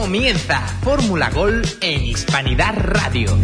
Comienza Fórmula Gol en Hispanidad Radio.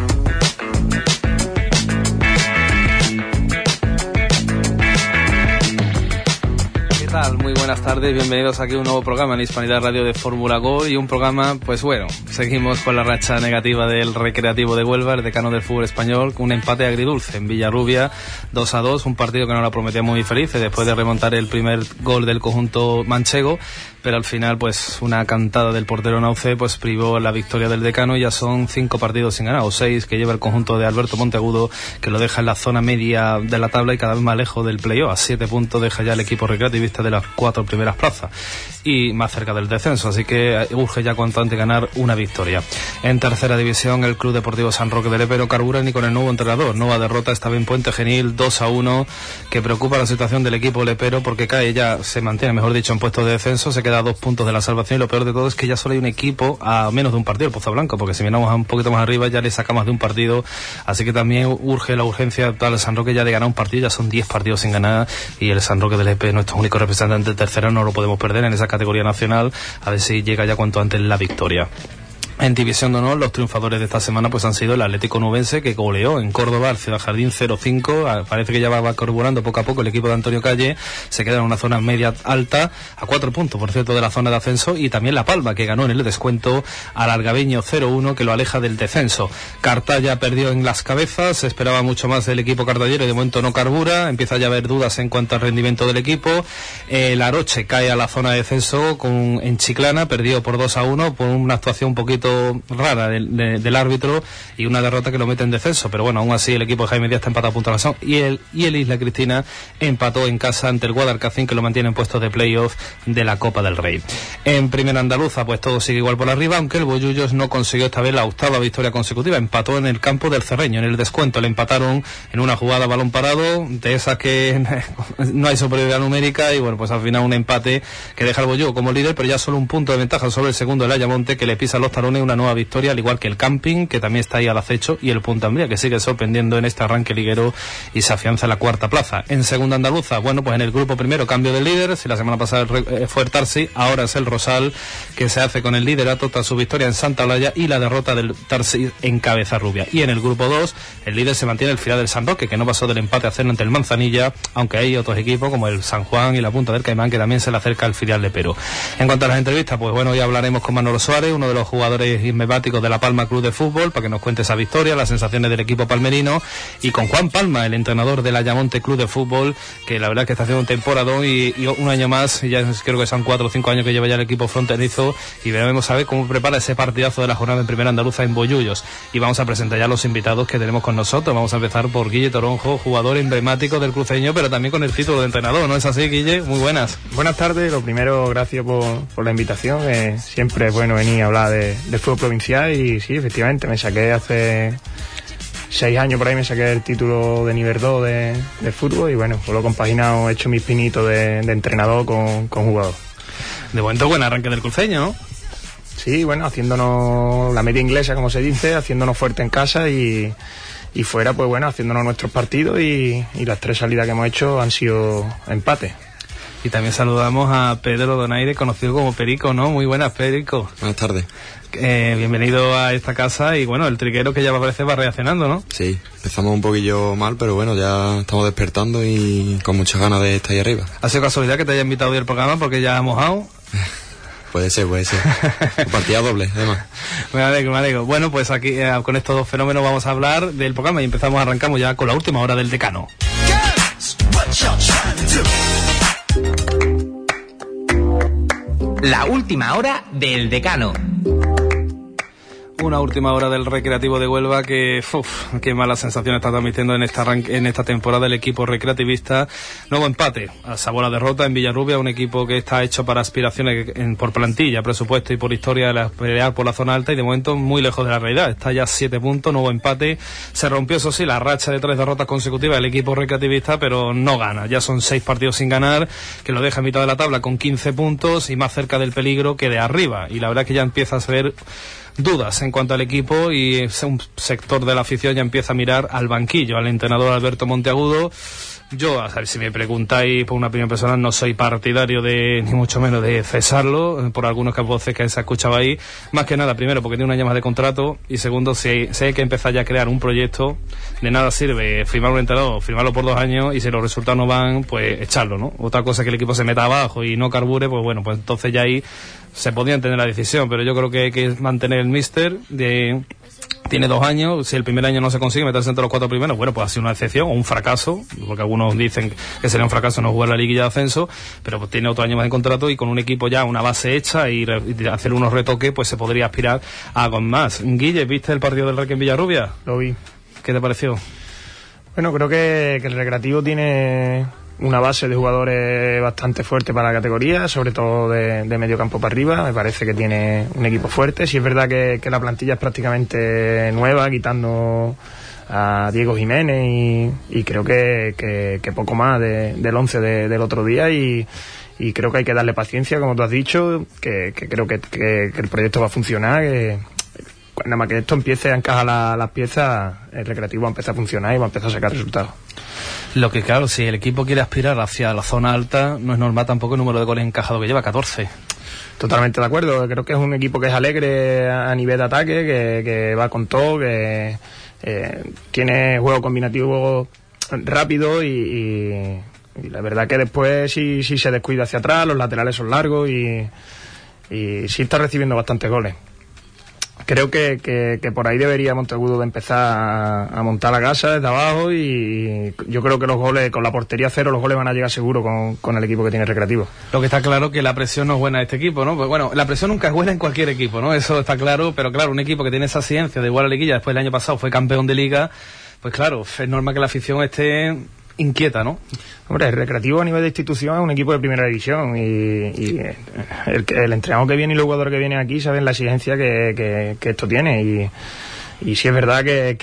¿Qué tal? Muy buenas tardes, bienvenidos aquí a un nuevo programa en Hispanidad Radio de Fórmula Gol y un programa, pues bueno, seguimos con la racha negativa del Recreativo de Huelva, el decano del fútbol español, un empate agridulce en Villarrubia, 2-2, un partido que no la prometía muy feliz después de remontar el primer gol del conjunto manchego, pero al final pues una cantada del portero Nauce pues privó la victoria del decano y ya son 5 partidos sin ganar, o 6 que lleva el conjunto de Alberto Monteagudo, que lo deja en la zona media de la tabla y cada vez más lejos del playoff. A 7 puntos deja ya el equipo recreativista de las 4 primeras plazas y más cerca del descenso, así que urge ya cuanto antes ganar una victoria. En tercera división, el Club Deportivo San Roque de Lepero carbura ni con el nuevo entrenador. Nueva derrota esta vez en Puente Genil, 2-1, que preocupa la situación del equipo lepero porque cae, ya se mantiene, mejor dicho, en puestos de descenso, se queda a 2 puntos de la salvación y lo peor de todo es que ya solo hay un equipo a menos de un partido, el Pozo Blanco, porque si miramos un poquito más arriba ya le saca más de un partido, así que también urge la urgencia actual del San Roque ya de ganar un partido, ya son 10 partidos sin ganar y el San Roque de Lepero, nuestro único representante de tercera, no lo podemos perder en esa categoría nacional, a ver si llega ya cuanto antes la victoria. En División de Honor, los triunfadores de esta semana pues han sido el Atlético Nubense, que goleó en Córdoba al Ciudad Jardín 0-5. Parece que ya va carburando poco a poco el equipo de Antonio Calle. Se queda en una zona media alta, a 4 puntos, por cierto, de la zona de ascenso. Y también La Palma, que ganó en el descuento al Algabeño 0-1, que lo aleja del descenso. Cartaya perdió en Las Cabezas. Se esperaba mucho más del equipo cartallero y de momento no carbura. Empieza ya a haber dudas en cuanto al rendimiento del equipo. El Aroche cae a la zona de descenso en Chiclana. Perdió por 2-1 por una actuación un poquito rara del árbitro y una derrota que lo mete en descenso, pero bueno, aún así el equipo de Jaime Díaz está empatado a punto de la zona y el Isla Cristina empató en casa ante el Guadalcacín, que lo mantiene en puestos de playoff de la Copa del Rey. En Primera Andaluza pues todo sigue igual por arriba, aunque el Bollullos no consiguió esta vez la 8ª victoria consecutiva, empató en el campo del Cerreño, en el descuento le empataron en una jugada a balón parado, de esas que no hay superioridad numérica y bueno, pues al final un empate que deja al Bollullo como líder, pero ya solo un punto de ventaja sobre el segundo, el Ayamonte, que le pisa los talones una nueva victoria, al igual que el Camping, que también está ahí al acecho, y el Punta Umbría, que sigue sorprendiendo en este arranque liguero y se afianza en la 4ª plaza. En Segunda Andaluza, bueno, pues en el grupo primero cambio de líder, si la semana pasada fue el Tarsi, ahora es el Rosal, que se hace con el liderato tras su victoria en Santa Olalla y la derrota del Tarsi en Cabezarrubia. Y en el grupo 2, el líder se mantiene el Fidel del San Roque, que no pasó del empate a 0 ante el Manzanilla, aunque hay otros equipos como el San Juan y la Punta del Caimán, que también se le acerca al filial de Perú. En cuanto a las entrevistas, pues bueno, hoy hablaremos con Manolo Suárez, uno de los jugadores emblemáticos de la Palma Club de Fútbol, para que nos cuente esa victoria, las sensaciones del equipo palmerino, y con Juan Palma, el entrenador del Ayamonte Club de Fútbol, que la verdad es que está haciendo un temporadón y un año más, y ya creo que son 4 o 5 años que lleva ya el equipo fronterizo, y veremos a ver cómo prepara ese partidazo de la jornada en Primera Andaluza en Bollullos. Y vamos a presentar ya los invitados que tenemos con nosotros. Vamos a empezar por Guille Toronjo, jugador emblemático del cruceño, pero también con el título de entrenador, ¿no es así, Guille? Muy buenas. Buenas tardes, lo primero, gracias por la invitación, siempre es bueno venir a hablar del fútbol provincial y sí, efectivamente, me saqué hace 6 años por ahí, me saqué el título de nivel 2 de fútbol y bueno, pues lo he compaginado, he hecho mis pinitos de entrenador con jugador. De momento buen arranque del cruceño, ¿no? Sí, bueno, haciéndonos la media inglesa, como se dice, haciéndonos fuerte en casa y fuera, pues bueno, haciéndonos nuestros partidos y las 3 salidas que hemos hecho han sido empates. Y también saludamos a Pedro Donaire, conocido como Perico, ¿no? Muy buenas, Perico. Buenas tardes. Bienvenido a esta casa y bueno, el triguero que ya parece va reaccionando, ¿no? Sí, empezamos un poquillo mal, pero bueno, ya estamos despertando y con muchas ganas de estar ahí arriba. ¿Ha sido casualidad que te haya invitado hoy al programa porque ya ha mojado? Puede ser. Partida doble, además. Me alegro. Bueno, pues aquí con estos dos fenómenos vamos a hablar del programa y arrancamos ya con la última hora del decano. La última hora del decano. Una última hora del Recreativo de Huelva que, qué mala sensación está transmitiendo en esta temporada el equipo recreativista. Nuevo empate, a sabor a derrota en Villarrubia, un equipo que está hecho para aspiraciones por plantilla, presupuesto y por historia de pelear por la zona alta y de momento muy lejos de la realidad. Está ya 7 puntos, nuevo empate. Se rompió, eso sí, la racha de 3 derrotas consecutivas del equipo recreativista, pero no gana. Ya son 6 partidos sin ganar, que lo deja en mitad de la tabla con 15 puntos y más cerca del peligro que de arriba. Y la verdad es que ya empieza a ser dudas en cuanto al equipo y un sector de la afición ya empieza a mirar al banquillo, al entrenador Alberto Monteagudo, Yo, a ver, si me preguntáis por una opinión personal, no soy partidario de, ni mucho menos de cesarlo, por algunos voces que se ha escuchado ahí. Más que nada, primero, porque tiene un año más de contrato, y segundo, si hay que empezar ya a crear un proyecto, de nada sirve firmar un entrenador, firmarlo por 2 años, y si los resultados no van, pues echarlo, ¿no? Otra cosa es que el equipo se meta abajo y no carbure, pues bueno, pues entonces ya ahí se podía entender la decisión, pero yo creo que hay que mantener el míster Tiene 2 años, si el primer año no se consigue meterse entre los 4 primeros, bueno, pues ha sido una excepción o un fracaso, porque algunos dicen que sería un fracaso no jugar la liguilla de ascenso, pero pues tiene otro año más de contrato y con un equipo ya, una base hecha y hacer unos retoques, pues se podría aspirar a algo más. Guille, ¿viste el partido del Reque en Villarrubia? Lo vi. ¿Qué te pareció? Bueno, creo que el Recreativo tiene una base de jugadores bastante fuerte para la categoría, sobre todo de medio campo para arriba. Me parece que tiene un equipo fuerte. Sí es verdad que la plantilla es prácticamente nueva, quitando a Diego Jiménez y creo que poco más del 11 del otro día y creo que hay que darle paciencia, como tú has dicho, que creo que el proyecto va a funcionar, que nada más que esto empiece a encajar las piezas, el Recreativo va a empezar a funcionar y va a empezar a sacar resultados. Lo que claro, si el equipo quiere aspirar hacia la zona alta, no es normal tampoco el número de goles encajados que lleva, 14. Totalmente de acuerdo, creo que es un equipo que es alegre a nivel de ataque, que va con todo, que tiene juego combinativo rápido y la verdad que después sí se descuida hacia atrás, los laterales son largos y sí está recibiendo bastantes goles. Creo que por ahí debería Monteagudo de empezar a montar la casa desde abajo y yo creo que los goles, con la portería cero, los goles van a llegar seguro con el equipo que tiene Recreativo. Lo que está claro que la presión no es buena de este equipo, ¿no? Pues bueno, la presión nunca es buena en cualquier equipo, ¿no? Eso está claro, pero claro, un equipo que tiene esa ciencia de igual a la liguilla, después el año pasado fue campeón de liga, pues claro, es normal que la afición esté inquieta, ¿no? Hombre, el Recreativo a nivel de institución es un equipo de primera división y el entrenador que viene y los jugadores que vienen aquí saben la exigencia que esto tiene y sí es verdad que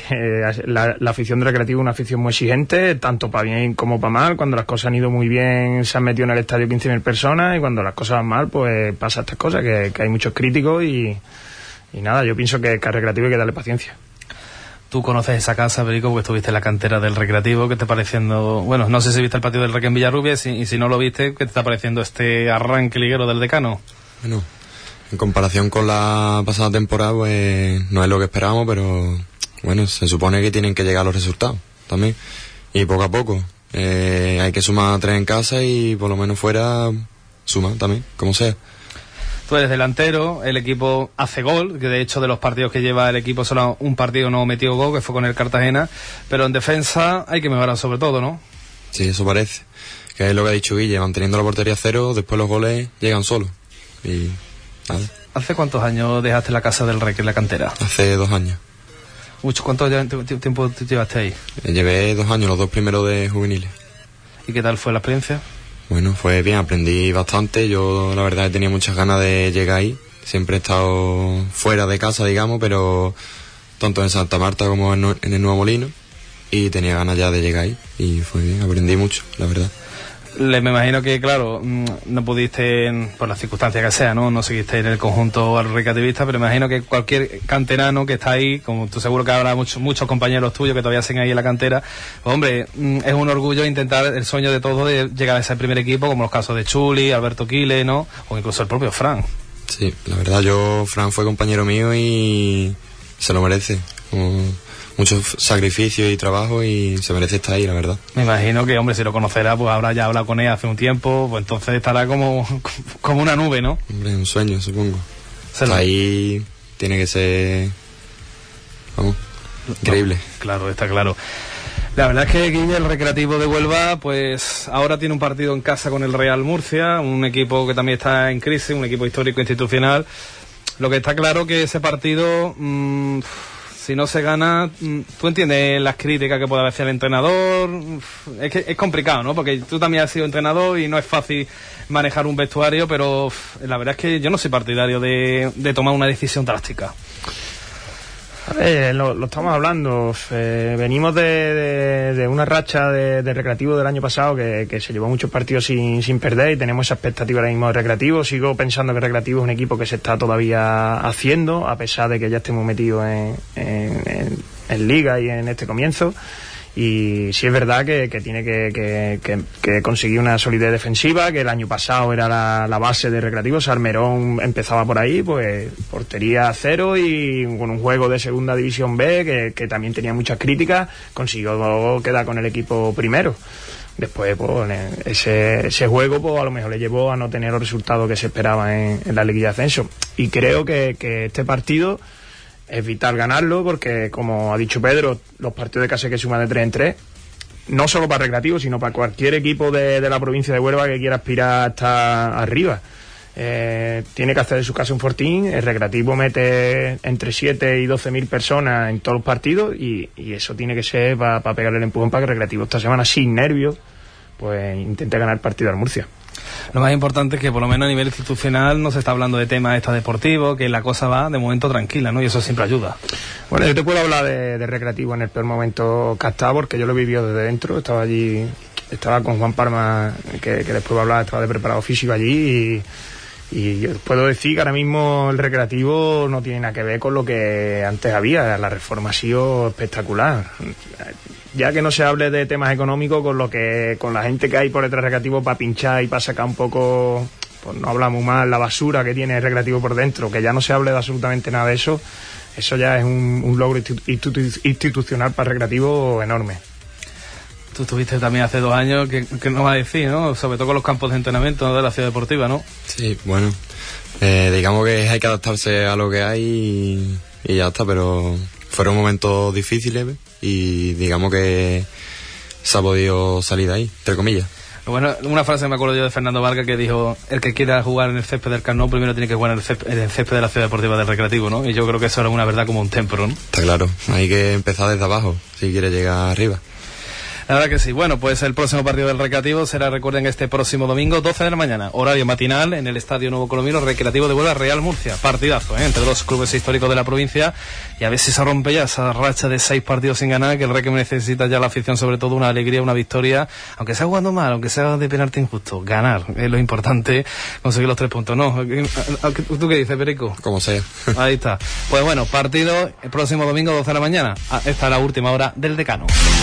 la afición del Recreativo es una afición muy exigente, tanto para bien como para mal. Cuando las cosas han ido muy bien se han metido en el estadio 15.000 personas y cuando las cosas van mal pues pasa estas cosas, que hay muchos críticos y nada, yo pienso que al Recreativo hay que darle paciencia. Tú conoces esa casa, Perico, porque estuviste en la cantera del Recreativo. ¿Qué te está pareciendo? Bueno, no sé si viste el partido del Reque en Villarrubia y si no lo viste, ¿qué te está pareciendo este arranque liguero del Decano? Bueno, en comparación con la pasada temporada, pues no es lo que esperábamos, pero bueno, se supone que tienen que llegar los resultados también. Y poco a poco. Hay que sumar 3 en casa y por lo menos fuera suma también, como sea. Tú eres delantero, el equipo hace gol, que de hecho de los partidos que lleva el equipo solo un partido no metió gol, que fue con el Cartagena, pero en defensa hay que mejorar sobre todo, ¿no? Sí, eso parece, que es lo que ha dicho Guille, manteniendo la portería cero, después los goles llegan solos. Y nada. ¿Hace cuántos años dejaste la casa del Reque en la cantera? Hace 2 años. ¿Cuánto tiempo llevaste ahí? Llevé 2 años, los 2 primeros de juveniles. ¿Y qué tal fue la experiencia? Bueno, fue bien, aprendí bastante. Yo la verdad tenía muchas ganas de llegar ahí. Siempre he estado fuera de casa, digamos, pero tanto en Santa Marta como en el Nuevo Molino. Y tenía ganas ya de llegar ahí. Y fue bien, aprendí mucho, la verdad. Me imagino que, claro, no pudiste, por las circunstancias que sea, ¿no? No seguiste en el conjunto recreativista, pero me imagino que cualquier canterano que está ahí, como tú seguro que habrá muchos compañeros tuyos que todavía siguen ahí en la cantera, pues, hombre, es un orgullo intentar el sueño de todos de llegar a ese primer equipo, como los casos de Chuli, Alberto Quile, ¿no? O incluso el propio Fran. Sí, la verdad, Fran fue compañero mío y se lo merece. Mucho sacrificio y trabajo y se merece estar ahí, la verdad. Me imagino que, hombre, si lo conocerá, pues habrá ya hablado con él hace un tiempo, pues entonces estará como una nube, ¿no? Hombre, un sueño, supongo. Está ahí, tiene que ser, vamos, increíble. No, claro, está claro. La verdad es que Guille, el Recreativo de Huelva, pues ahora tiene un partido en casa con el Real Murcia, un equipo que también está en crisis, un equipo histórico institucional. Lo que está claro que ese partido... si no se gana, tú entiendes las críticas que puede hacer el entrenador, es que es complicado, ¿no? Porque tú también has sido entrenador y no es fácil manejar un vestuario, pero la verdad es que yo no soy partidario de tomar una decisión drástica. Lo estamos hablando, venimos de una racha de Recreativo del año pasado que se llevó muchos partidos sin perder y tenemos esa expectativa ahora mismo de Recreativo. Sigo pensando que Recreativo es un equipo que se está todavía haciendo, a pesar de que ya estemos metidos en Liga y en este comienzo. Y sí es verdad que tiene que conseguir una solidez defensiva, que el año pasado era la base de Recreativo. Salmerón empezaba por ahí, pues portería cero y con un juego de segunda división B que también tenía muchas críticas, consiguió quedar con el equipo primero. Después, pues, ese juego, pues, a lo mejor le llevó a no tener los resultados que se esperaban en la liguilla de ascenso. Y creo que este partido es vital ganarlo, porque, como ha dicho Pedro, los partidos de casa hay que suman de 3 en 3, no solo para Recreativo, sino para cualquier equipo de la provincia de Huelva que quiera aspirar hasta arriba. Tiene que hacer de su casa un fortín. El Recreativo mete entre 7 y 12.000 personas en todos los partidos, y eso tiene que ser para pegarle el empujón para que el Recreativo esta semana, sin nervios, pues intente ganar el partido al Murcia. Lo más importante es que por lo menos a nivel institucional no se está hablando de temas extradeportivos, que la cosa va de momento tranquila, ¿no? Y eso siempre ayuda. Bueno, yo te puedo hablar de Recreativo en el peor momento que ha estado, porque yo lo he vivido desde dentro. Estaba allí, estaba con Juan Parma, que después va a hablar, estaba de preparado físico allí, y yo puedo decir que ahora mismo el Recreativo no tiene nada que ver con lo que antes había. La reforma ha sido espectacular. Ya que no se hable de temas económicos, con la gente que hay por detrás del Recreativo para pinchar y para sacar un poco, pues no hablamos más, la basura que tiene el Recreativo por dentro, que ya no se hable de absolutamente nada de eso. Eso ya es un logro institucional para el Recreativo enorme. Tú estuviste también hace 2 años, que no vas a decir, ¿no? Sobre todo con los campos de entrenamiento, ¿no?, de la ciudad deportiva, ¿no? Sí, bueno, digamos que hay que adaptarse a lo que hay y ya está, pero fueron momentos difíciles y digamos que se ha podido salir de ahí, entre comillas. Bueno, una frase me acuerdo yo de Fernando Vargas, que dijo: el que quiera jugar en el césped del Camp Nou primero tiene que jugar en el césped de la ciudad deportiva del Recreativo, ¿no? Y yo creo que eso era una verdad como un templo, ¿no? Está claro, hay que empezar desde abajo si quiere llegar arriba. La verdad que sí. Bueno, pues el próximo partido del Recreativo será, recuerden, este próximo domingo, 12 de la mañana, horario matinal, en el Estadio Nuevo Colomino, Recreativo de Huelva, Real Murcia. Partidazo, entre dos clubes históricos de la provincia, y a ver si se rompe ya esa racha de 6 partidos sin ganar, que el Recre necesita ya la afición, sobre todo una alegría, una victoria, aunque sea jugando mal, aunque sea de penalti injusto. Ganar es lo importante, conseguir los 3 puntos, ¿no? ¿Tú qué dices, Perico? Como sea. Ahí está. Pues bueno, partido el próximo domingo, 12 de la mañana. Esta es la última hora del Decano.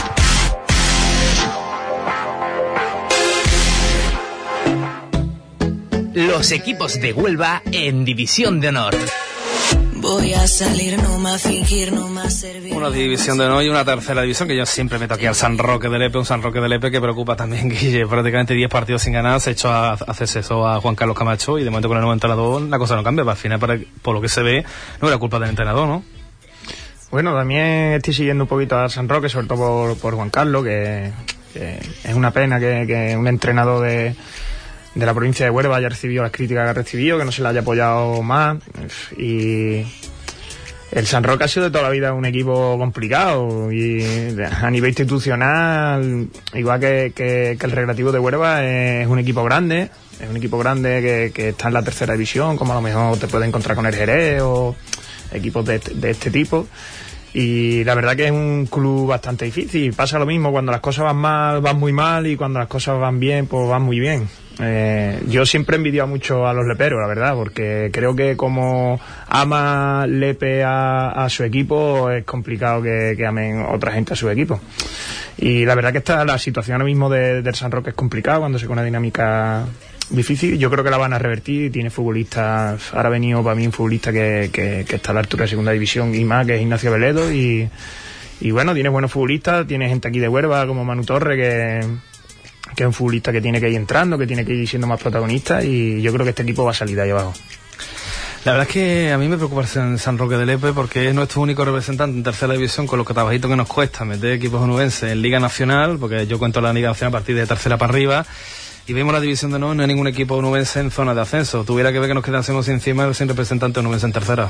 Los equipos de Huelva en División de Honor. Voy a salir, no más fingir, no más servir. Una división de honor y una tercera división, que yo siempre meto aquí al San Roque de Lepe, un San Roque de Lepe que preocupa también, Guille. Prácticamente 10 partidos sin ganar, se echó a hacerse eso a Juan Carlos Camacho, y de momento con el nuevo entrenador la cosa no cambia. Al final, por lo que se ve, no era culpa del entrenador, ¿no? Bueno, también estoy siguiendo un poquito al San Roque, sobre todo por Juan Carlos, que es una pena que un entrenador de la provincia de Huelva haya recibido las críticas que ha recibido, que no se le haya apoyado más. Y el San Roque ha sido de toda la vida un equipo complicado, y a nivel institucional, igual que el Recreativo de Huelva, es un equipo grande. Es un equipo grande que está en la tercera división, como a lo mejor te puedes encontrar con el Jerez o equipos de este tipo. Y la verdad que es un club bastante difícil. Pasa lo mismo, cuando las cosas van mal, van muy mal, y cuando las cosas van bien, pues van muy bien. Yo siempre he envidiado mucho a los leperos, la verdad, porque creo que como ama Lepe a su equipo, es complicado que amen otra gente a su equipo. Y la verdad que la situación ahora mismo del San Roque es complicada, cuando se con una dinámica difícil. Yo creo que la van a revertir. Tiene futbolistas, ahora ha venido para mí un futbolista que está a la altura de segunda división y más, que es Ignacio Veledo, y bueno, tiene buenos futbolistas. Tiene gente aquí de Huelva como Manu Torre, que es un futbolista que tiene que ir entrando, que tiene que ir siendo más protagonista, y yo creo que este equipo va a salir de ahí abajo. La verdad es que a mí me preocupa el San Roque de Lepe, porque es nuestro único representante en tercera división, con lo que trabajito que nos cuesta meter equipos onubenses en Liga Nacional, porque yo cuento la Liga Nacional a partir de tercera para arriba, y vemos la división de honor, no hay ningún equipo onubense en zona de ascenso. Tuviera que ver que nos quedásemos encima sin representante onubense en tercera.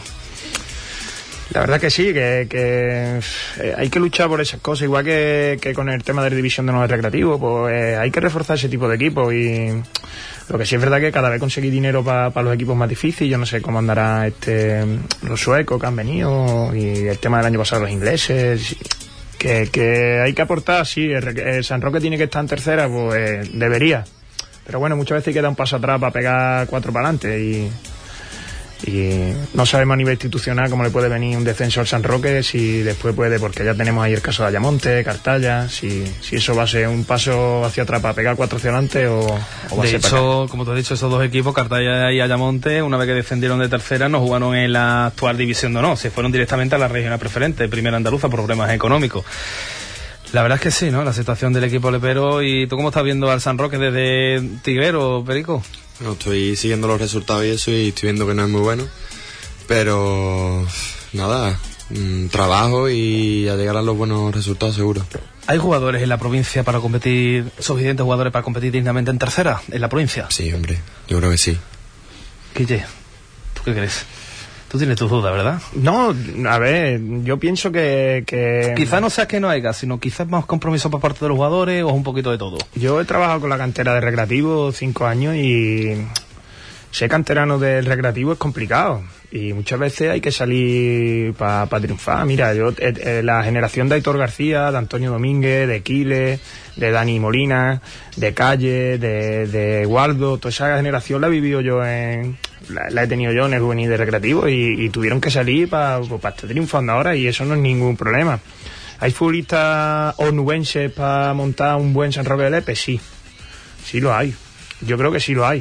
La verdad que sí, que hay que luchar por esas cosas, igual que con el tema de la división de honor recreativo, pues hay que reforzar ese tipo de equipos. Y lo que sí es verdad que cada vez conseguir dinero para los equipos más difíciles. Yo no sé cómo andará los suecos que han venido, y el tema del año pasado los ingleses, que hay que aportar. Sí, el San Roque tiene que estar en tercera, pues debería, pero bueno, muchas veces queda un paso atrás para pegar 4 para adelante, Y no sabemos a nivel institucional cómo le puede venir un descenso al San Roque, si después puede, porque ya tenemos ahí el caso de Ayamonte, Cartaya, si eso va a ser un paso hacia atrás para pegar 4 hacia adelante o va a ser para acá. Como tú has dicho, esos dos equipos, Cartaya y Ayamonte, una vez que descendieron de tercera, no jugaron en la actual división de honor, se fueron directamente a la regional preferente, primera andaluza, por problemas económicos. La verdad es que sí, ¿no? La situación del equipo lepero. ¿Y tú cómo estás viendo al San Roque desde Tiguero, Perico? No, estoy siguiendo los resultados y eso, y estoy viendo que no es muy bueno, pero nada, trabajo y a llegar a los buenos resultados seguro. ¿Hay jugadores en la provincia para competir, suficientes jugadores para competir dignamente en tercera, en la provincia? Sí, hombre, yo creo que sí. Guille, ¿tú qué crees? Tú tienes tus dudas, ¿verdad? No, a ver, yo pienso que... Quizás no sea que no haya, sino quizás más compromiso por parte de los jugadores o un poquito de todo. Yo he trabajado con la cantera de Recreativo 5 años y ser canterano del Recreativo es complicado. Y muchas veces hay que salir para triunfar. Mira, yo la generación de Aitor García, de Antonio Domínguez, de Quiles, de Dani Molina, de Calle, de Waldo, toda esa generación la he vivido yo la he tenido yo en el juvenil de Recreativo y tuvieron que salir para estar triunfando ahora, y eso no es ningún problema. ¿Hay futbolistas onubenses para montar un buen San Roque de Lepe? Sí lo hay. Yo creo que sí lo hay.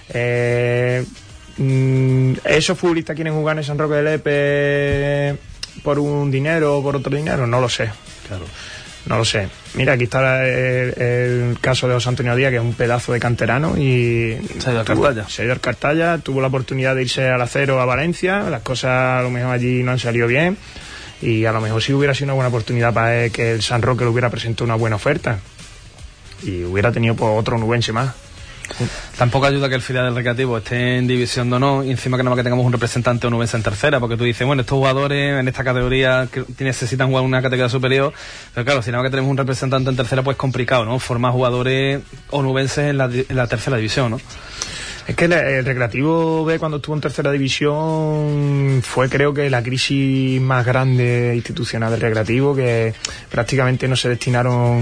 ¿Esos futbolistas quieren jugar en San Roque de Lepe por un dinero o por otro dinero? No lo sé. Claro. No lo sé. Mira, aquí está el caso de José Antonio Díaz, que es un pedazo de canterano y... Se ha ido al Cartaya. Se ha ido al Cartaya, tuvo la oportunidad de irse al Acero a Valencia, las cosas a lo mejor allí no han salido bien y a lo mejor sí hubiera sido una buena oportunidad para él, que el San Roque le hubiera presentado una buena oferta y hubiera tenido pues, otro onubense más. Tampoco ayuda que el filial del Recreativo esté en división de honor y encima que nada más que tengamos un representante onubense en tercera, porque tú dices, bueno, estos jugadores en esta categoría que necesitan jugar una categoría superior, pero claro, si nada más que tenemos un representante en tercera, pues es complicado, ¿no? Formar jugadores onubenses en la tercera división, ¿no? Es que el Recreativo B, cuando estuvo en tercera división, fue creo que la crisis más grande institucional del Recreativo, que prácticamente no se destinó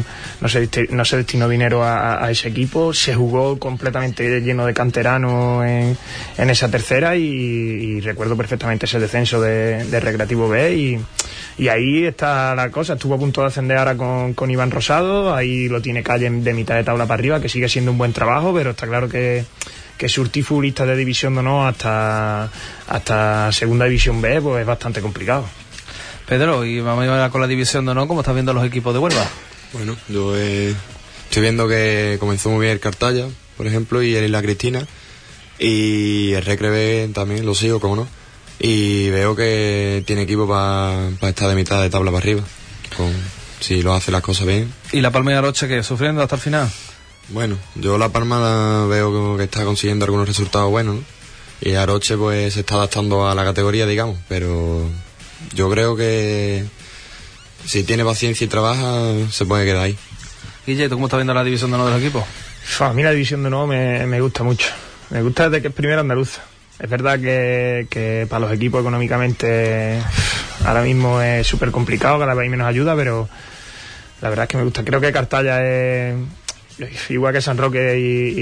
dinero a ese equipo, se jugó completamente lleno de canteranos en esa tercera y recuerdo perfectamente ese descenso de Recreativo B y ahí está la cosa. Estuvo a punto de ascender ahora con Iván Rosado, ahí lo tiene Calle de mitad de tabla para arriba, que sigue siendo un buen trabajo, pero está claro que surtir futbolistas de división de honor hasta segunda división B pues es bastante complicado. Pedro, y vamos a ir con la división de honor, ¿cómo estás viendo los equipos de Huelva? Bueno, yo estoy viendo que comenzó muy bien el Cartaya, por ejemplo, y el Isla Cristina, y el Recre B también lo sigo, como no, y veo que tiene equipo para estar de mitad de tabla para arriba, si lo hace las cosas bien. ¿Y la Palma de Aroche que sufriendo hasta el final? Bueno, yo La Palma veo que está consiguiendo algunos resultados buenos, ¿no? Y Aroche pues se está adaptando a la categoría, digamos, pero yo creo que si tiene paciencia y trabaja se puede quedar ahí. Guille, ¿tú cómo estás viendo la división de honor de los equipos? A mí la división de honor me gusta mucho, me gusta desde que es primera andaluza. Es verdad que para los equipos económicamente ahora mismo es súper complicado, cada vez hay menos ayuda, pero la verdad es que me gusta. Creo que Cartaya es... igual que San Roque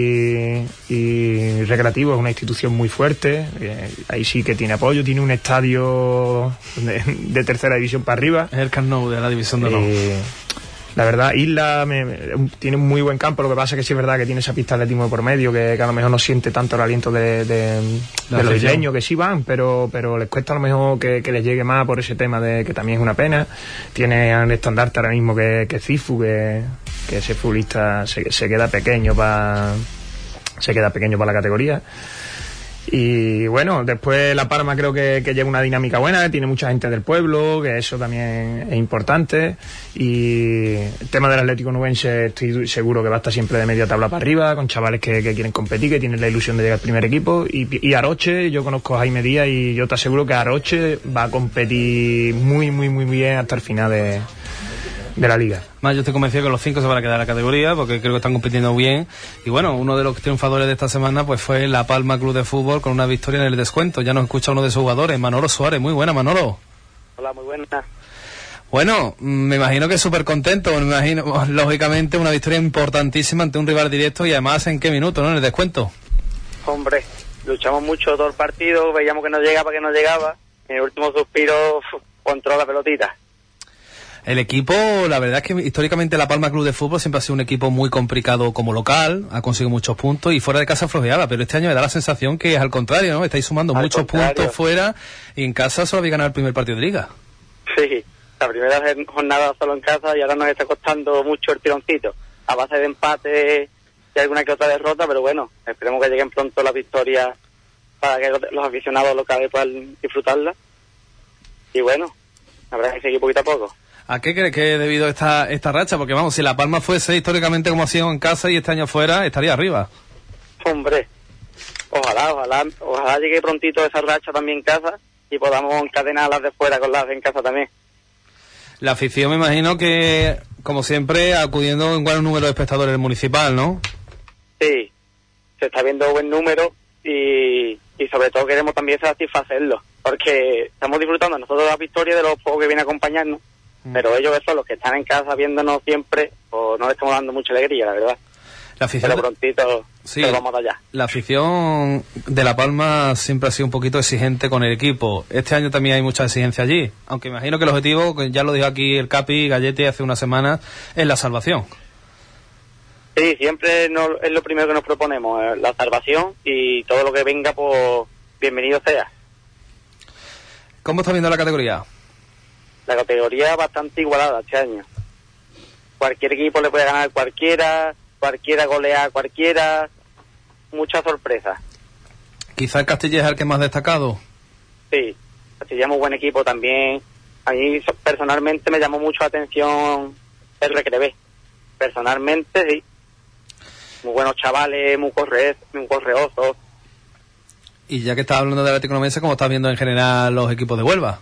y Recreativo, es una institución muy fuerte, ahí sí que tiene apoyo, tiene un estadio de tercera división para arriba. Es el Camp Nou de la división de honor. La verdad, Isla tiene un muy buen campo, lo que pasa es que sí es verdad que tiene esa pista de atletismo por medio, que a lo mejor no siente tanto el aliento de los isleños, que sí van, pero les cuesta a lo mejor que les llegue más por ese tema de que también es una pena. Tiene un estandarte ahora mismo que Cifu, que ese futbolista se queda pequeño para la categoría. Y bueno, después La Palma creo que lleva una dinámica buena, que tiene mucha gente del pueblo, que eso también es importante. Y el tema del Atlético Nubense estoy seguro que va a estar siempre de media tabla para arriba, con chavales que quieren competir, que tienen la ilusión de llegar al primer equipo. Y Aroche, yo conozco a Jaime Díaz y yo te aseguro que Aroche va a competir muy, muy, muy bien hasta el final de la liga. Más yo estoy convencido que los 5 se van a quedar en la categoría porque creo que están compitiendo bien. Y bueno, uno de los triunfadores de esta semana pues fue La Palma Club de Fútbol con una victoria en el descuento. Ya nos escucha uno de sus jugadores, Manolo Suárez. Muy buena, Manolo. Hola, muy buena. Bueno, me imagino que súper contento. Me imagino, lógicamente, una victoria importantísima ante un rival directo y además en qué minuto, ¿no? En el descuento. Hombre, luchamos mucho todo el partido, veíamos que no llegaba, en el último suspiro controló la pelotita. El equipo, la verdad es que históricamente La Palma Club de Fútbol siempre ha sido un equipo muy complicado como local, ha conseguido muchos puntos y fuera de casa flojeaba, pero este año me da la sensación que es al contrario, ¿no? Estáis sumando muchos puntos fuera y en casa solo habéis ganado el primer partido de liga. Sí, la primera jornada solo en casa y ahora nos está costando mucho el tironcito, a base de empate y alguna que otra derrota, pero bueno, esperemos que lleguen pronto las victorias para que los aficionados locales puedan disfrutarlas. Y bueno, habrá que seguir poquito a poco. ¿A qué crees que es debido esta racha? Porque vamos, si La Palma fuese históricamente como ha sido en casa y este año fuera, estaría arriba. Hombre, ojalá llegue prontito esa racha también en casa y podamos encadenar las de fuera con las de en casa también. La afición me imagino que, como siempre, acudiendo en buen número de espectadores municipal, ¿no? Sí, se está viendo buen número y sobre todo queremos también satisfacerlo, porque estamos disfrutando nosotros la victoria de los pocos que vienen a acompañarnos. Pero ellos son los que están en casa viéndonos siempre, o no les estamos dando mucha alegría, la verdad. La afición pero prontito sí, vamos allá. La afición de La Palma siempre ha sido un poquito exigente con el equipo. Este año también hay mucha exigencia allí, aunque imagino que el objetivo, ya lo dijo aquí el Capi Galletti hace unas semanas, es la salvación. Sí, siempre es lo primero que nos proponemos, la salvación, y todo lo que venga, pues bienvenido sea. ¿Cómo está viendo la categoría? La categoría es bastante igualada este año. Cualquier equipo le puede ganar cualquiera golea a cualquiera, mucha sorpresa. Quizá el Castilla es el que más destacado. Sí, Castilla es muy buen equipo también. A mí personalmente me llamó mucho la atención el Recrevé. Personalmente sí. Muy buenos chavales, muy correosos. Y ya que estás hablando de Atlético Nubense, ¿cómo estás viendo en general los equipos de Huelva?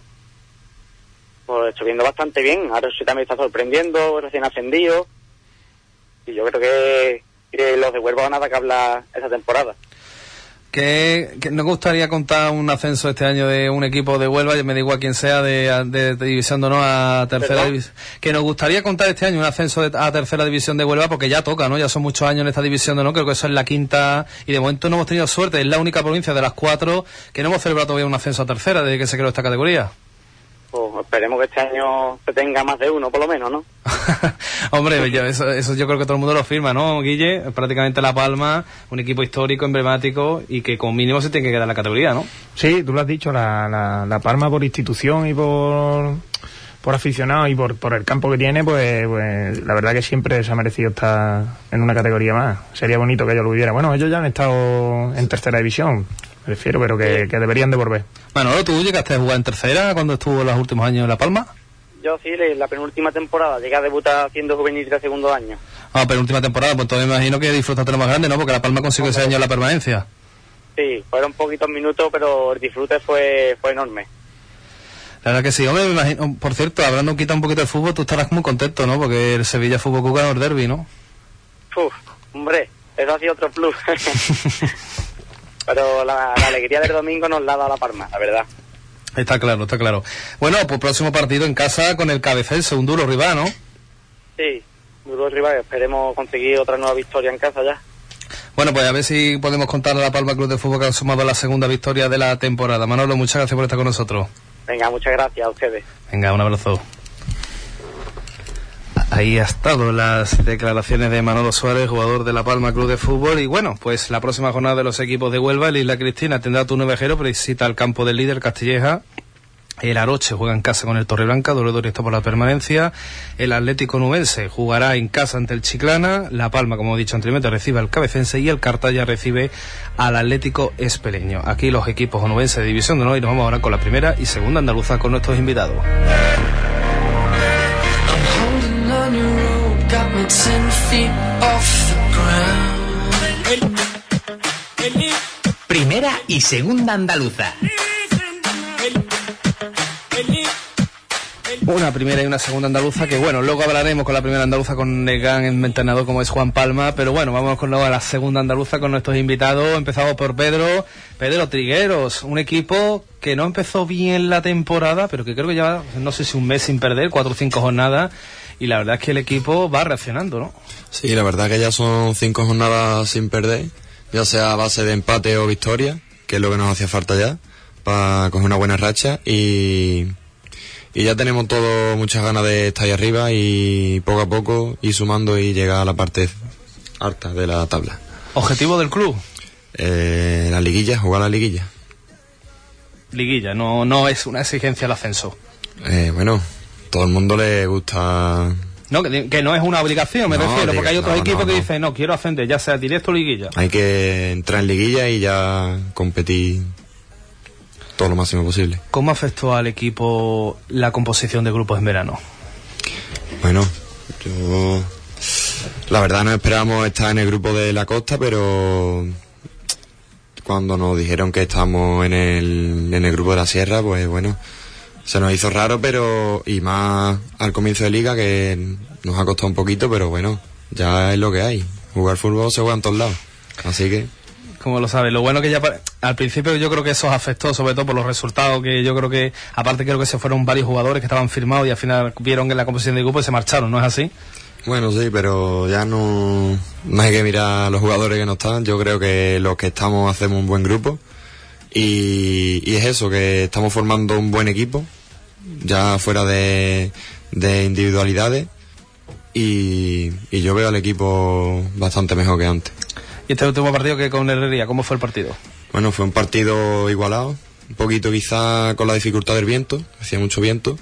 Pues estoy viendo bastante bien. Ahora sí también está sorprendiendo, recién ascendido. Y yo creo que los de Huelva van a dar que hablar esa temporada. ¿Qué nos gustaría contar un ascenso este año de un equipo de Huelva, me da igual quién sea, de división de honor a tercera división? Que nos gustaría contar este año un ascenso a tercera división de Huelva, porque ya toca, ¿no? Ya son muchos años en esta división de honor, creo que eso es la quinta, y de momento no hemos tenido suerte, es la única provincia de las 4 que no hemos celebrado todavía un ascenso a tercera desde que se creó esta categoría. Pues esperemos que este año se tenga más de uno, por lo menos, ¿no? Hombre, eso yo creo que todo el mundo lo firma, ¿no, Guille? Prácticamente La Palma, un equipo histórico, emblemático, y que con mínimo se tiene que quedar en la categoría, ¿no? Sí, tú lo has dicho, la Palma por institución y por aficionados y por el campo que tiene, pues la verdad que siempre se ha merecido estar en una categoría más. Sería bonito que ellos lo vivieran. Bueno, ellos ya han estado en tercera división, me refiero, pero que deberían de volver. Manolo, ¿tú llegaste a jugar en tercera cuando estuvo en los últimos años en La Palma? Yo sí, la penúltima temporada, llegué a debutar haciendo juvenil de segundo año. Ah, penúltima temporada, pues entonces me imagino que disfrutaste lo más grande, ¿no? Porque La Palma consiguió ese año la permanencia. Sí, fueron poquitos minutos, pero el disfrute fue enorme. La verdad que sí, hombre, me imagino. Por cierto, hablando un poquito de fútbol, tú estarás muy contento, ¿no? Porque el Sevilla Fútbol Club ganó el derbi, ¿no? Hombre, eso ha sido otro plus. Pero la alegría del domingo nos la ha dado La Palma, la verdad. Está claro. Bueno, pues próximo partido en casa con el Cabecense, un duro rival, ¿no? Sí, duro rival, esperemos conseguir otra nueva victoria en casa ya. Bueno, pues a ver si podemos contar a La Palma Club de Fútbol que ha sumado la segunda victoria de la temporada. Manolo, muchas gracias por estar con nosotros. Venga, muchas gracias a ustedes. Venga, un abrazo. Ahí ha estado las declaraciones de Manolo Suárez, jugador de La Palma Club de Fútbol. Y bueno, pues la próxima jornada de los equipos de Huelva, el Isla Cristina tendrá turno viajero, pero visita el campo del líder Castilleja. El Aroche juega en casa con el Torreblanca, doble directo por la permanencia. El Atlético Nubense jugará en casa ante el Chiclana. La Palma, como he dicho anteriormente, recibe al Cabecense y el Cartaya recibe al Atlético Espeleño. Aquí los equipos onubenses de división de honor, y nos vamos ahora con la primera y segunda andaluza con nuestros invitados. Primera y segunda andaluza. Una primera y una segunda andaluza que, bueno, luego hablaremos con la primera andaluza con el gran entrenador como es Juan Palma, pero bueno, vamos con luego a la segunda andaluza con nuestros invitados. Empezamos por Pedro Trigueros, un equipo que no empezó bien la temporada, pero que creo que lleva, no sé si un mes sin perder, 4 o 5 jornadas, y la verdad es que el equipo va reaccionando, ¿no? Sí, la verdad que ya son 5 jornadas sin perder, ya sea a base de empate o victoria, que es lo que nos hacía falta ya, para coger una buena racha y ya tenemos todos muchas ganas de estar ahí arriba y poco a poco ir sumando y llegar a la parte alta de la tabla. ¿Objetivo del club? La liguilla, jugar la liguilla. Liguilla, no es una exigencia el ascenso. Bueno, todo el mundo le gusta... No, que no es una obligación, me refiero, porque hay otros equipos que dicen, no, quiero ascender, ya sea directo o liguilla. Hay que entrar en liguilla y ya competir todo lo máximo posible. ¿Cómo afectó al equipo la composición de grupos en verano? Bueno, yo... La verdad no esperábamos estar en el grupo de la costa, pero cuando nos dijeron que estábamos en el grupo de la sierra, pues bueno, se nos hizo raro, pero y más al comienzo de liga, que nos ha costado un poquito, pero bueno, ya es lo que hay. Jugar fútbol se juega en todos lados, así que... Como lo sabes, lo bueno que ya al principio yo creo que eso afectó sobre todo por los resultados, que yo creo que aparte creo que se fueron varios jugadores que estaban firmados y al final vieron en la composición del grupo y se marcharon, ¿no es así? Bueno, sí, pero ya no hay que mirar a los jugadores que no están. Yo creo que los que estamos hacemos un buen grupo y es eso, que estamos formando un buen equipo ya fuera de individualidades y yo veo al equipo bastante mejor que antes. ¿Y este último partido que con Herrería, cómo fue el partido? Bueno, fue un partido igualado, un poquito quizá con la dificultad del viento, hacía mucho viento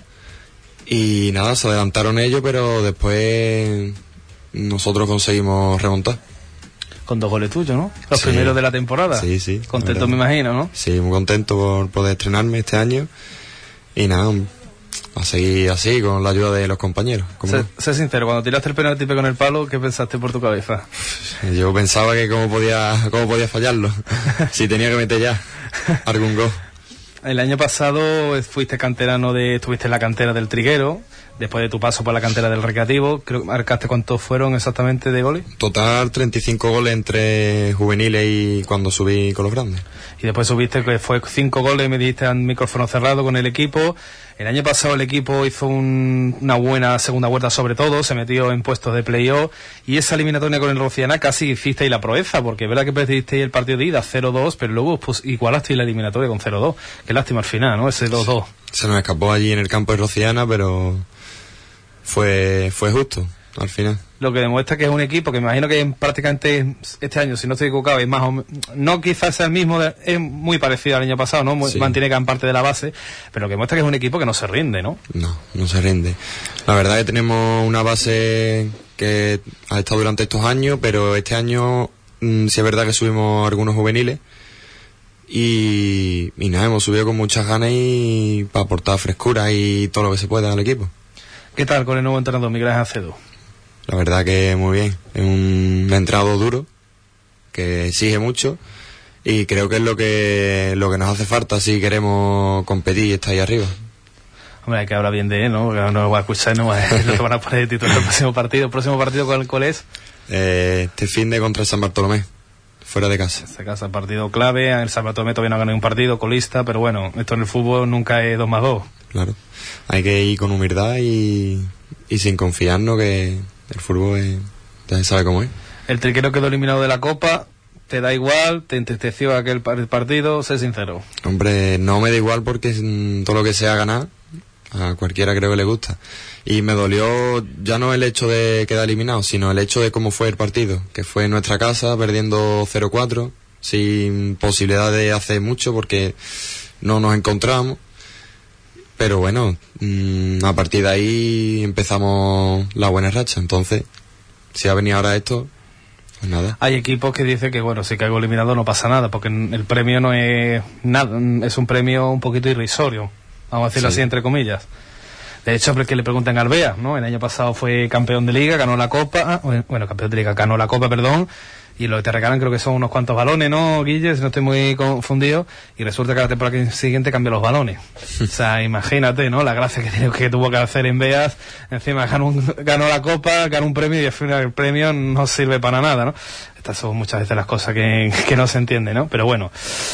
y nada, se adelantaron ellos, pero después nosotros conseguimos remontar. Con 2 goles tuyos, ¿no? Los sí, primeros de la temporada. Sí, sí. Contento me imagino, ¿no? Sí, muy contento por poder estrenarme este año y nada, a seguir así con la ayuda de los compañeros. Sé sincero, cuando tiraste el penalti con el palo, ¿qué pensaste por tu cabeza? Yo pensaba que cómo podía fallarlo, si tenía que meter ya algún gol. El año pasado estuviste en la cantera del Triguero, después de tu paso por la cantera del Recreativo, creo que marcaste cuántos fueron exactamente de goles. Total 35 goles entre juveniles y cuando subí con los grandes. Y después subiste que fue 5 goles, me dijiste al micrófono cerrado con el equipo. El año pasado el equipo hizo una buena segunda vuelta sobre todo, se metió en puestos de playoff y esa eliminatoria con el Rociana casi hicisteis la proeza, porque es verdad que perdisteis el partido de ida 0-2, pero luego pues igualasteis la eliminatoria con 0-2. Qué lástima al final, ¿no? Ese 2-2. Se nos escapó allí en el campo de Rociana, pero fue justo al final. Lo que demuestra que es un equipo que me imagino que prácticamente este año, si no estoy equivocado, es más o menos, no quizás sea el mismo, es muy parecido al año pasado, ¿no? Sí. Mantiene gran parte de la base, pero lo que demuestra que es un equipo que no se rinde, ¿no? No se rinde. La verdad es que tenemos una base que ha estado durante estos años, pero este año sí es verdad que subimos algunos juveniles y nada, hemos subido con muchas ganas y para aportar frescura y todo lo que se pueda al equipo. ¿Qué tal con el nuevo entrenador Miguel Acedo? La verdad que muy bien, es un entrenador duro que exige mucho y creo que es lo que nos hace falta si queremos competir y estar ahí arriba. Hombre, hay que hablar bien de él, ¿no? Porque no lo va a escuchar, no te van a poner de título el próximo partido. ¿El próximo partido cuál es? Este fin de contra el San Bartolomé, fuera de casa. Este casa, partido clave, el San Bartolomé todavía no ha ganado un partido, colista, pero bueno, esto en el fútbol nunca es 2+2. Claro, hay que ir con humildad y sin confiarnos que... El fútbol ya se sabe cómo es. El Triquero quedó eliminado de la Copa. ¿Te da igual? ¿Te entristeció aquel partido? Sé sincero. Hombre, no me da igual porque todo lo que sea ganar, a cualquiera creo que le gusta. Y me dolió ya no el hecho de quedar eliminado, sino el hecho de cómo fue el partido. Que fue en nuestra casa, perdiendo 0-4, sin posibilidad de hacer mucho porque no nos encontramos. Pero bueno, a partir de ahí empezamos la buena racha. Entonces, si ha venido ahora esto, pues nada. Hay equipos que dicen que, bueno, si caigo eliminado no pasa nada, porque el premio no es nada, es un premio un poquito irrisorio, vamos a decirlo así, entre comillas. De hecho, porque le preguntan a Albea, ¿no? El año pasado fue campeón de liga, ganó la Copa, ganó la Copa, y lo que te regalan creo que son unos cuantos balones, ¿no, Guille? Si no estoy muy confundido, y resulta que la temporada siguiente cambia los balones. O sea, imagínate, ¿no? La gracia que tuvo que hacer en Beas, encima ganó la Copa, ganó un premio y al final el premio no sirve para nada, ¿no? Estas son muchas veces las cosas que no se entienden, ¿no? Pero bueno,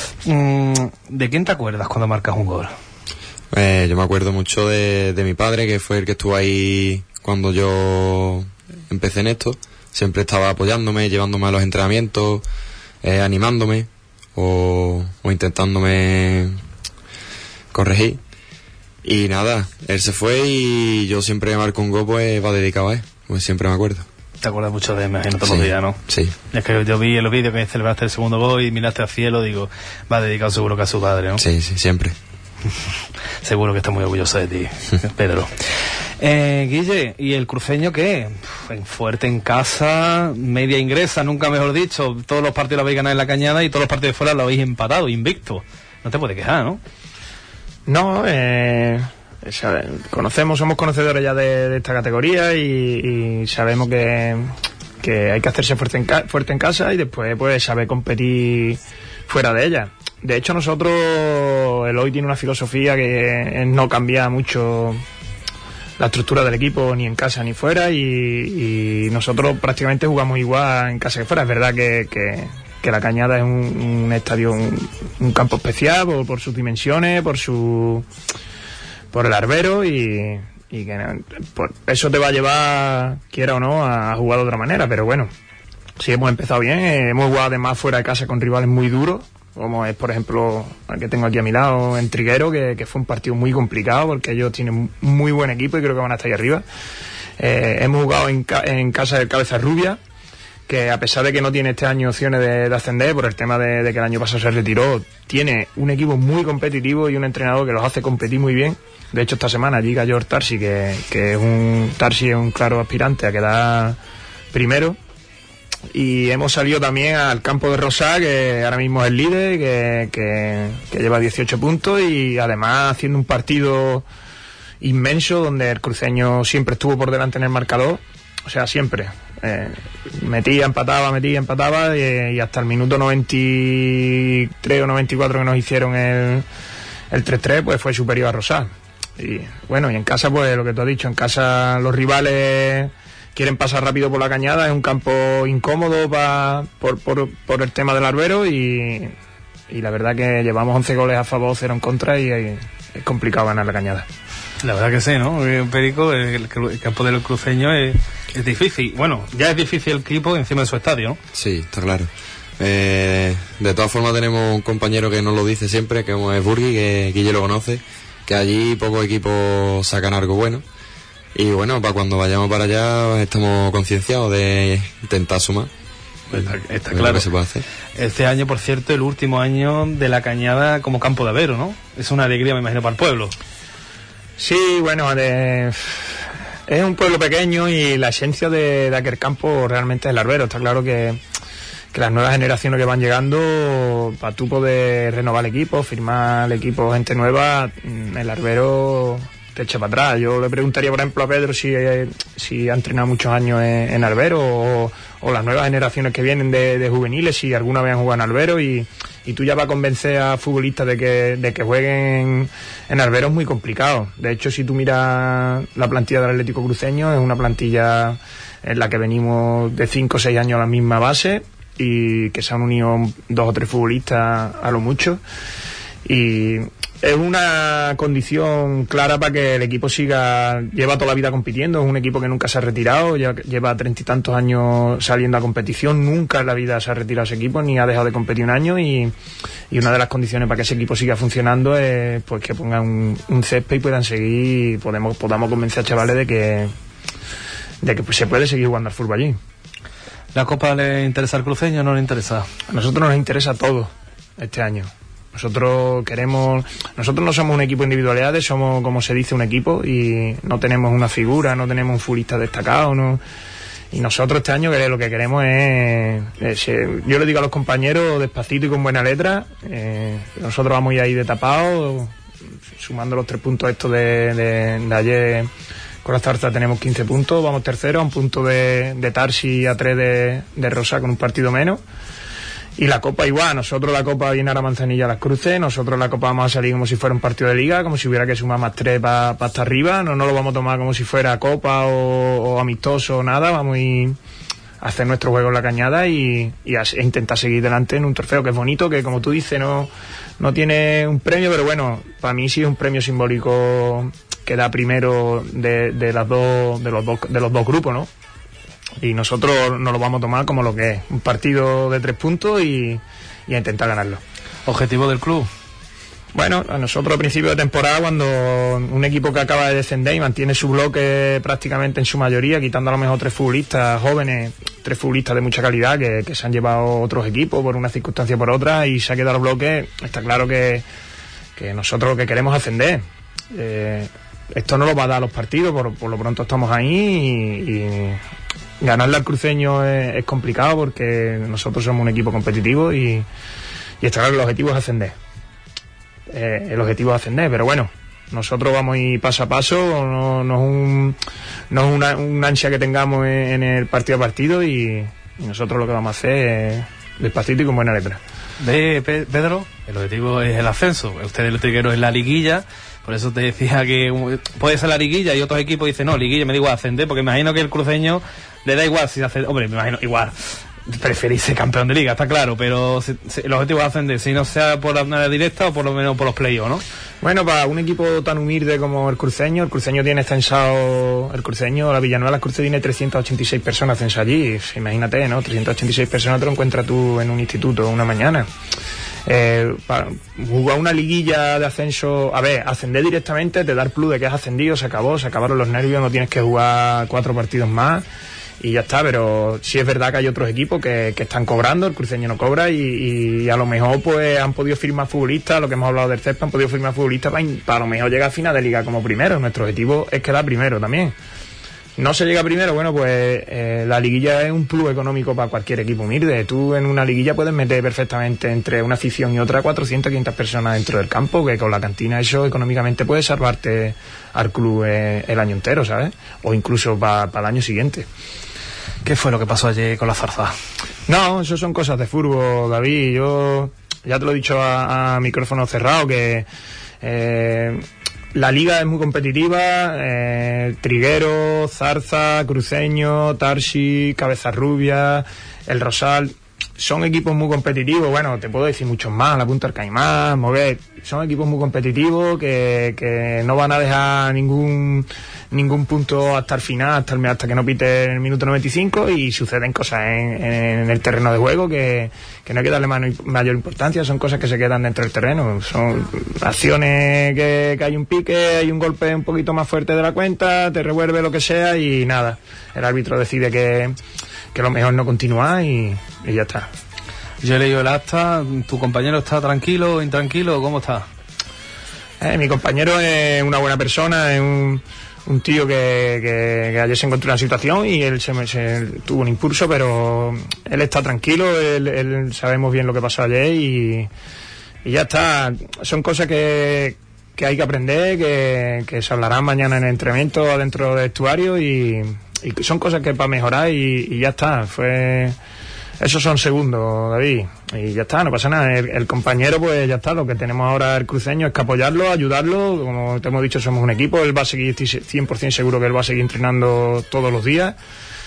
¿de quién te acuerdas cuando marcas un gol? Yo me acuerdo mucho de mi padre, que fue el que estuvo ahí cuando yo empecé en esto. Siempre estaba apoyándome, llevándome a los entrenamientos, animándome. o intentándome corregir. Y nada, él se fue y yo siempre que marco un gol pues va dedicado a él, pues siempre me acuerdo. Te acuerdas mucho de él, me imagino, todos los días, ¿no? Sí. Es que yo vi en los vídeos que celebraste el segundo gol y miraste al cielo, digo, va dedicado seguro que a su padre, ¿no? Sí, siempre. Seguro que está muy orgulloso de ti, Pedro. Guille, ¿y el cruceño qué? Fuerte en casa, media ingresa, nunca mejor dicho. Todos los partidos lo habéis ganado en la Cañada y todos los partidos de fuera lo habéis empatado, invicto. No te puedes quejar, ¿no? No, somos conocedores ya de esta categoría y sabemos que hay que hacerse fuerte en casa y después pues saber competir fuera de ella. De hecho, nosotros, el hoy tiene una filosofía que es no cambiar mucho la estructura del equipo ni en casa ni fuera y nosotros prácticamente jugamos igual en casa que fuera. Es verdad que la Cañada es un estadio, un campo especial por sus dimensiones, por el arbero y que eso te va a llevar, quiera o no, a jugar de otra manera. Pero bueno, sí hemos empezado bien, hemos jugado además fuera de casa con rivales muy duros, como es por ejemplo el que tengo aquí a mi lado en Triguero, que fue un partido muy complicado porque ellos tienen muy buen equipo y creo que van a estar ahí arriba. Hemos jugado en casa del Cabeza Rubia, que a pesar de que no tiene este año opciones de ascender por el tema de que el año pasado se retiró, tiene un equipo muy competitivo y un entrenador que los hace competir muy bien. De hecho, esta semana allí cayó el Tarsi, que Tarsi es un claro aspirante a quedar primero. Y hemos salido también al campo de Rosá, que ahora mismo es el líder, que lleva 18 puntos y además haciendo un partido inmenso donde el cruceño siempre estuvo por delante en el marcador. O sea, siempre. Metía, empataba y hasta el minuto 93 o 94 que nos hicieron el 3-3, pues fue superior a Rosá. Y bueno, y en casa, pues lo que tú has dicho, en casa los rivales quieren pasar rápido por la Cañada, es un campo incómodo por el tema del arbero y la verdad que llevamos 11 goles a favor, 0 en contra y es complicado ganar la Cañada. La verdad que sí, ¿no? Perico, el campo del cruceño es difícil. Bueno, ya es difícil el equipo encima de su estadio, ¿no? Sí, está claro. De todas formas tenemos un compañero que nos lo dice siempre, que es Burgui, que Guille lo conoce, que allí pocos equipos sacan algo bueno. Y bueno, para cuando vayamos para allá estamos concienciados de intentar sumar. Está claro que se puede hacer. Este año, por cierto, el último año de la Cañada como campo de Avero, ¿no? Es una alegría, me imagino, para el pueblo. Sí, bueno, es un pueblo pequeño y la esencia de aquel campo realmente es el arbero. Está claro que las nuevas generaciones que van llegando, para tú poder renovar el equipo, firmar el equipo, gente nueva, el arbero te echa para atrás. Yo le preguntaría, por ejemplo, a Pedro si ha entrenado muchos años en albero o las nuevas generaciones que vienen de juveniles, si alguna vez han jugado en albero y tú ya vas a convencer a futbolistas de que jueguen en albero es muy complicado. De hecho, si tú miras la plantilla del Atlético Cruceño, es una plantilla en la que venimos de 5 o 6 años a la misma base y que se han unido 2 o 3 futbolistas a lo mucho y es una condición clara para que el equipo lleva toda la vida compitiendo. Es un equipo que nunca se ha retirado, lleva 30 y tantos años saliendo a competición, nunca en la vida se ha retirado ese equipo ni ha dejado de competir un año y una de las condiciones para que ese equipo siga funcionando es pues que pongan un césped y puedan seguir y podamos convencer a chavales de que pues, se puede seguir jugando al fútbol allí. ¿La Copa le interesa al cruceño o no le interesa? A nosotros nos interesa todo este año. Nosotros no somos un equipo de individualidades, somos, como se dice, un equipo y no tenemos una figura, no tenemos un futbolista destacado, ¿no? Y nosotros este año lo que queremos es yo le digo a los compañeros despacito y con buena letra, nosotros vamos a ir ahí de tapado, sumando los 3 puntos estos de ayer. Con la Zarza tenemos 15 puntos, vamos terceros, a un punto de Tarsi, a 3 de Rosa con un partido menos. Y la Copa igual, nosotros la Copa viene a la Manzanilla a Las Cruces, nosotros la Copa vamos a salir como si fuera un partido de liga, como si hubiera que sumar más 3 para estar arriba, no lo vamos a tomar como si fuera Copa o amistoso o nada, vamos a ir a hacer nuestro juego en la Cañada e intentar seguir delante en un trofeo que es bonito, que como tú dices no tiene un premio, pero bueno, para mí sí es un premio simbólico que da primero de los dos grupos, ¿no? Y nosotros nos lo vamos a tomar como lo que es, un partido de 3 puntos y a intentar ganarlo. ¿Objetivo del club? Bueno, a nosotros a principio de temporada, cuando un equipo que acaba de descender y mantiene su bloque prácticamente en su mayoría, quitando a lo mejor 3 futbolistas jóvenes, 3 futbolistas de mucha calidad que se han llevado otros equipos por una circunstancia o por otra, y se ha quedado el bloque, está claro que nosotros lo que queremos es ascender. Esto no lo va a dar los partidos, por lo pronto estamos ahí y ganarle al Cruceño es complicado porque nosotros somos un equipo competitivo y está claro que el objetivo es ascender. Pero bueno, nosotros vamos a ir paso a paso, no es una ansia que tengamos en el partido a partido y nosotros lo que vamos a hacer es despacito y con buena letra. Pedro, el objetivo es el ascenso, usted el triguero es la liguilla, por eso te decía que puede ser la liguilla y otros equipos dicen no, liguilla me da igual ascender, porque imagino que el Cruceño le da igual si hace, hombre, me imagino igual preferís ser campeón de liga, está claro, pero el objetivo es ascender, si no sea por la manera directa o por lo menos por los playoffs, ¿no? Bueno, para un equipo tan humilde como el Cruceño tiene censado, la Villanueva Las Cruces tiene 386 personas censadas allí, imagínate, ¿no? 386 personas te lo encuentras tú en un instituto una mañana. Para jugar una liguilla de ascenso, ascender directamente, te da el plus de que has ascendido, se acabaron los nervios, no tienes que jugar 4 partidos más y ya está, pero sí es verdad que hay otros equipos que están cobrando, el Cruceño no cobra y a lo mejor pues han podido firmar futbolistas, lo que hemos hablado del CESPA, han podido firmar futbolistas para a lo mejor llegar a final de liga como primero. Nuestro objetivo es quedar primero también. No se llega primero, bueno, pues la liguilla es un plus económico para cualquier equipo humilde. Tú en una liguilla puedes meter perfectamente entre una afición y otra 400, 500 personas dentro del campo, que con la cantina eso económicamente puede salvarte al club el año entero, ¿sabes? O incluso para el año siguiente. ¿Qué fue lo que pasó ayer con la Zarza? No, eso son cosas de fútbol, David. Yo ya te lo he dicho a micrófono cerrado, que la liga es muy competitiva. Triguero, Zarza, Cruceño, Tarsi, Cabezarrubia, El Rosal, son equipos muy competitivos. Bueno, te puedo decir muchos más, La Punta del Caimán, Moguet. Son equipos muy competitivos que no van a dejar ningún punto hasta el final, hasta que no pite el minuto 95, y suceden cosas en el terreno de juego que no hay que darle mayor importancia. Son cosas que se quedan dentro del terreno, son acciones que hay un pique, hay un golpe un poquito más fuerte de la cuenta, te revuelve lo que sea y nada, el árbitro decide que lo mejor no continúa y ya está. Yo he leído el acta. ¿Tu compañero está tranquilo o intranquilo? ¿Cómo está? Mi compañero es una buena persona, es un tío que ayer se encontró en una situación y él se tuvo un impulso, pero él está tranquilo, él sabemos bien lo que pasó ayer y ya está. Son cosas que hay que aprender, que se hablarán mañana en el entrenamiento adentro del vestuario y son cosas que para mejorar y ya está. Esos son segundos, David, y ya está, no pasa nada. El compañero, pues ya está, lo que tenemos ahora el Cruceño es que apoyarlo, ayudarlo. Como te hemos dicho, somos un equipo, él va a seguir, estoy 100% seguro que él va a seguir entrenando todos los días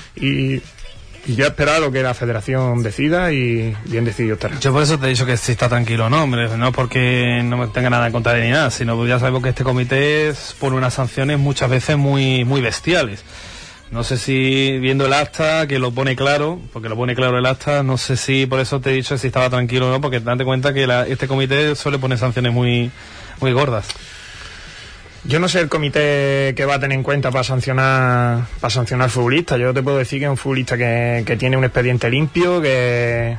y ya esperar lo que la federación decida y bien decidido estará. Yo por eso te he dicho que si está tranquilo, no, hombre, no porque no tenga nada en contra de ni nada, sino porque ya sabemos que este comité pone unas sanciones muchas veces muy, muy bestiales. No sé si, viendo el acta, que lo pone claro, porque lo pone claro el acta, no sé si por eso te he dicho si estaba tranquilo o no, porque date cuenta que este comité suele poner sanciones muy, muy gordas. Yo no sé el comité que va a tener en cuenta para sancionar futbolistas. Yo te puedo decir que es un futbolista que tiene un expediente limpio, que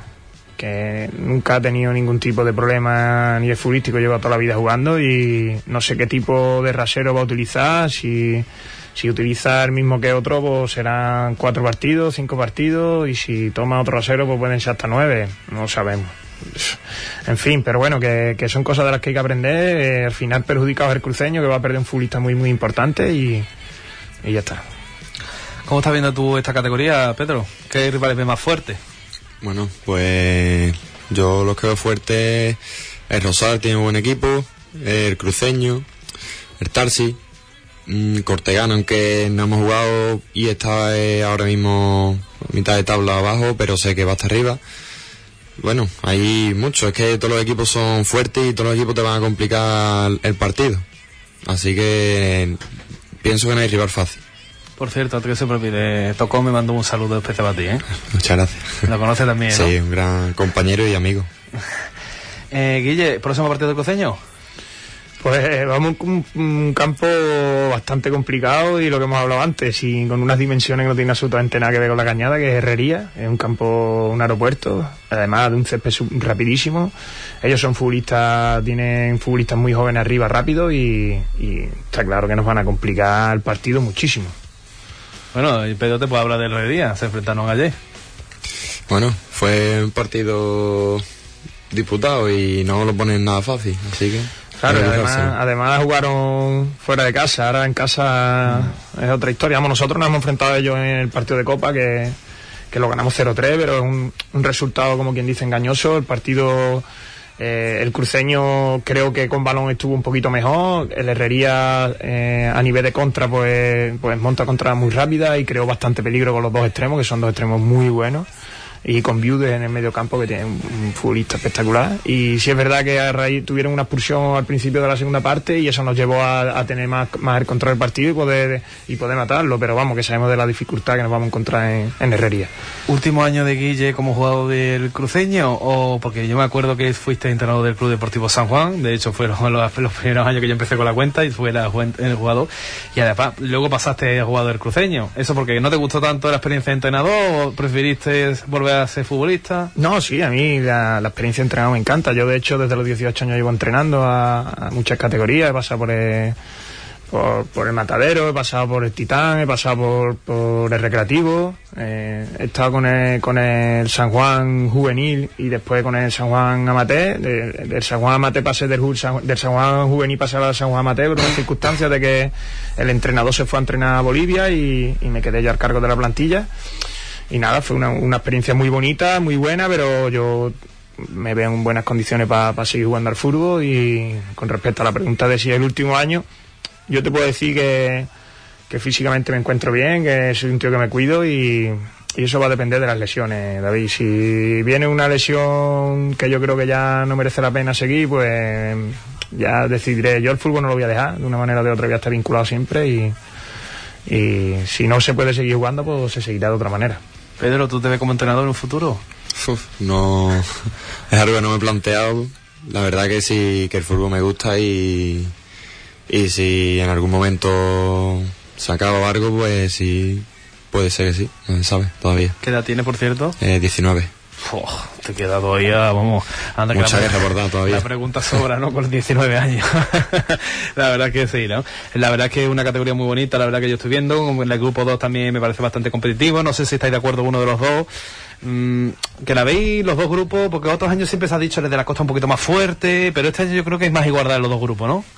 nunca ha tenido ningún tipo de problema ni de futbolístico, lleva toda la vida jugando y no sé qué tipo de rasero va a utilizar. Si utiliza el mismo que otro, pues serán 4 partidos, 5 partidos, y si toma otro rasero, pues pueden ser hasta 9, no sabemos. En fin, pero bueno, que son cosas de las que hay que aprender. Al final perjudicado el Cruceño, que va a perder un futbolista muy, muy importante y ya está. ¿Cómo estás viendo tú esta categoría, Pedro? ¿Qué rivales ves más fuertes? Bueno, pues yo los que veo fuertes, el Rosal tiene un buen equipo, el Cruceño, el Tarsi, Cortegano, aunque no hemos jugado y está ahora mismo a mitad de tabla abajo, pero sé que va hasta arriba. Bueno, hay mucho, es que todos los equipos son fuertes y todos los equipos te van a complicar el partido, así que pienso que no hay rival fácil. Por cierto, antes que se me olvide, Tocó me mandó un saludo especial para ti, ¿eh? Muchas gracias. Lo conoce también, ¿no? Sí, un gran compañero y amigo. Guille, ¿próximo partido del Cruceño? Pues vamos con un campo bastante complicado y lo que hemos hablado antes, y con unas dimensiones que no tienen absolutamente nada que ver con la Cañada, que es Herrería, es un campo, un aeropuerto, además de un césped rapidísimo. Ellos son futbolistas, tienen futbolistas muy jóvenes arriba, rápido, y está claro que nos van a complicar el partido muchísimo. Bueno, y Pedro te puede hablar de Herrería, se enfrentaron ayer. Bueno, fue un partido disputado y no lo ponen nada fácil, así que... Claro, además jugaron fuera de casa, ahora en casa es otra historia. Nosotros nos hemos enfrentado a ellos en el partido de Copa, que lo ganamos 0-3, pero es un resultado, como quien dice, engañoso. El partido, el Cruceño creo que con balón estuvo un poquito mejor. El Herrería a nivel de contra pues monta contra muy rápida y creó bastante peligro con los dos extremos, que son dos extremos muy buenos. Y con Viudes en el medio campo, que tiene un futbolista espectacular. Y sí es verdad que a raíz tuvieron una expulsión al principio de la segunda parte, y eso nos llevó a tener más el control del partido y poder matarlo, pero vamos, que sabemos de la dificultad que nos vamos a encontrar en Herrería. ¿Último año de Guille como jugador del Cruceño? O porque yo me acuerdo que fuiste entrenador del Club Deportivo San Juan, de hecho fueron los primeros años que yo empecé con la cuenta y fue el jugador, y además luego pasaste a jugador del Cruceño. ¿Eso porque no te gustó tanto la experiencia de entrenador o preferiste volver a ser futbolista? No, sí, a mí la experiencia de entrenador me encanta. Yo de hecho desde los 18 años llevo entrenando a muchas categorías. He pasado por el Matadero, he pasado por el Titán, he pasado por el Recreativo, he estado con el San Juan Juvenil y después con el San Juan Amateur. Del San Juan Amateur pasé del San Juan Juvenil pasé al San Juan Amateur por unas circunstancias de que el entrenador se fue a entrenar a Bolivia y me quedé yo al cargo de la plantilla. Y nada, fue una experiencia muy bonita, muy buena, pero yo me veo en buenas condiciones para seguir jugando al fútbol. Y con respecto a la pregunta de si es el último año, yo te puedo decir que físicamente me encuentro bien, que soy un tío que me cuido, y eso va a depender de las lesiones, David. Si viene una lesión que yo creo que ya no merece la pena seguir, pues ya decidiré. Yo el fútbol no lo voy a dejar, de una manera o de otra voy a estar vinculado siempre, y si no se puede seguir jugando, pues se seguirá de otra manera. Pedro, ¿tú te ves como entrenador en un futuro? No, es algo que no me he planteado. La verdad que sí, que el fútbol me gusta, y si en algún momento se acaba algo, pues sí, puede ser que sí, no se sabe todavía. ¿Qué edad tiene, por cierto? 19. Te queda todavía, vamos, anda, mucha guerra por dar todavía. La pregunta sobra, ¿no? Con 19 años. La verdad que sí, ¿no? La verdad que es una categoría muy bonita, la verdad que yo estoy viendo. En el grupo 2 también me parece bastante competitivo. No sé si estáis de acuerdo uno de los dos. Que la veis los dos grupos, porque otros años siempre se ha dicho el de la costa un poquito más fuerte, pero este año yo creo que es más igualdad en los dos grupos, ¿no?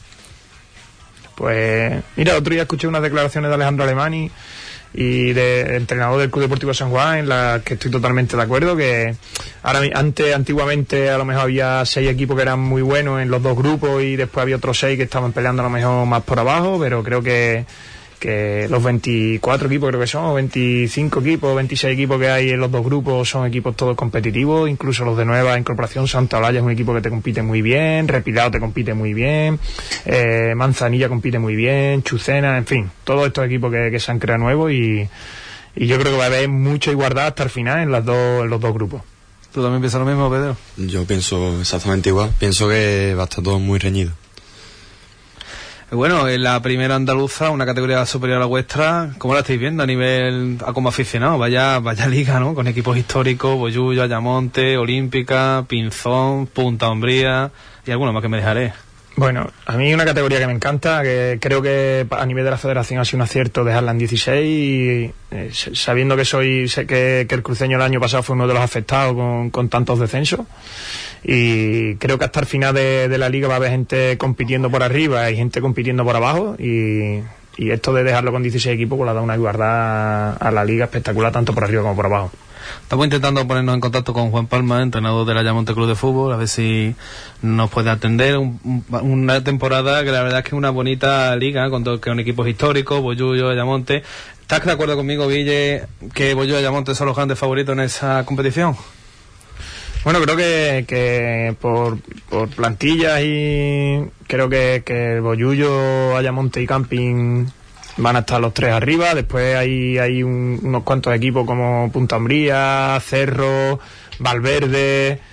Pues mira, otro día escuché unas declaraciones de Alejandro Alemani y de entrenador del Club Deportivo San Juan, en la que estoy totalmente de acuerdo, que antiguamente a lo mejor había 6 equipos que eran muy buenos en los dos grupos, y después había otros 6 que estaban peleando a lo mejor más por abajo, pero creo que los 24 equipos, creo que son 25 equipos, 26 equipos que hay en los dos grupos, son equipos todos competitivos. Incluso los de nueva incorporación, Santa Olalla es un equipo que te compite muy bien, Repilao te compite muy bien, Manzanilla compite muy bien, Chucena, en fin, todos estos equipos que se han creado nuevos, y yo creo que va a haber mucha igualdad hasta el final en los dos grupos. ¿Tú también piensas lo mismo, Pedro? Yo pienso exactamente igual, pienso que va a estar todo muy reñido. Bueno, en la primera andaluza, una categoría superior a la vuestra, ¿cómo la estáis viendo a nivel como aficionado? Vaya liga, ¿no? Con equipos históricos, Bollullo, Ayamonte, Olímpica, Pinzón, Punta Umbría y alguno más que me dejaré. Bueno, a mí una categoría que me encanta, que creo que a nivel de la federación ha sido un acierto dejarla en 16, y sabiendo que el Cruceño el año pasado fue uno de los afectados con tantos descensos, y creo que hasta el final de la liga va a haber gente compitiendo por arriba y gente compitiendo por abajo, y esto de dejarlo con 16 equipos pues le da una igualdad a la liga espectacular, tanto por arriba como por abajo. Estamos intentando ponernos en contacto con Juan Palma, entrenador del Ayamonte Club de Fútbol, a ver si nos puede atender una temporada que la verdad es que es una bonita liga con equipos históricos, Bollullo, Ayamonte. ¿Estás de acuerdo conmigo, Guille, que Bollullo y Ayamonte son los grandes favoritos en esa competición? Bueno, creo que por plantillas, y creo que Bollullo, Ayamonte y Camping van a estar los 3 arriba. Después hay unos cuantos equipos como Punta Umbría, Cerro, Valverde,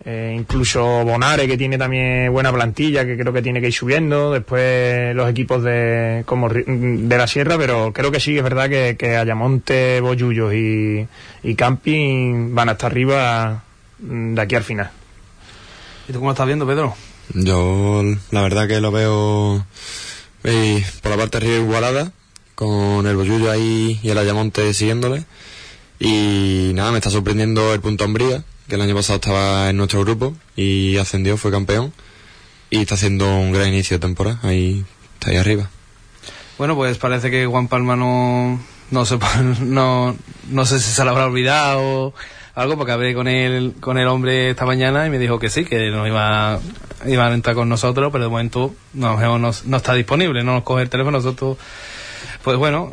incluso Bonare, que tiene también buena plantilla, que creo que tiene que ir subiendo, después los equipos de la Sierra, pero creo que sí, es verdad que Ayamonte, Bollullos y Camping van hasta arriba de aquí al final. ¿Y tú cómo lo estás viendo, Pedro? Yo la verdad que lo veo por la parte de arriba igualada, con el Bollullo ahí y el Ayamonte siguiéndole. Y nada, me está sorprendiendo el Punta Umbría, que el año pasado estaba en nuestro grupo y ascendió, fue campeón, y está haciendo un gran inicio de temporada, está ahí arriba. Bueno, pues parece que Juan Palma no sé si se lo habrá olvidado algo, porque hablé con el hombre esta mañana y me dijo que sí, que nos iba a entrar con nosotros, pero de momento no está disponible, no nos coge el teléfono. Nosotros, pues bueno,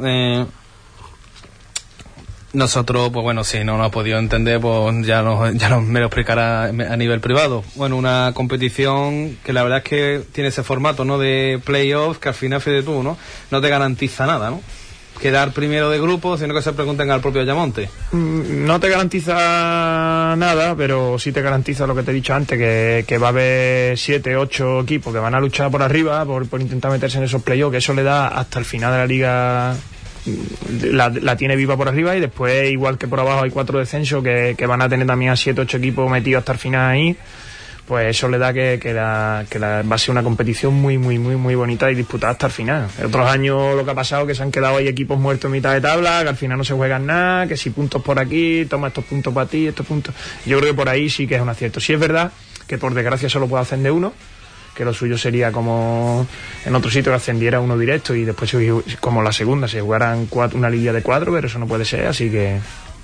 nosotros, pues bueno, si no nos ha podido entender, pues ya me lo explicará a nivel privado. Bueno, una competición que la verdad es que tiene ese formato, ¿no?, de playoff, que al final, fíjate tú, no te garantiza nada, ¿no? Quedar primero de grupo, sino que se pregunten al propio Ayamonte. No te garantiza nada, pero sí te garantiza lo que te he dicho antes, que va a haber 7, 8 equipos que van a luchar por arriba, por intentar meterse en esos playoffs, que eso le da hasta el final de la liga. La tiene viva por arriba, y después, igual que por abajo hay 4 descensos que van a tener también a 7, 8 equipos metidos hasta el final ahí, pues eso le da que va a ser una competición muy muy muy muy bonita y disputada hasta el final. En otros años lo que ha pasado es que se han quedado ahí equipos muertos en mitad de tabla, que al final no se juegan nada, que si puntos por aquí, toma estos puntos para ti, estos puntos. Yo creo que por ahí sí que es un acierto. Sí es verdad que por desgracia solo puede ascender uno, que lo suyo sería como en otro sitio que ascendiera uno directo y después, como la segunda, se jugaran una liga de 4, pero eso no puede ser, así que...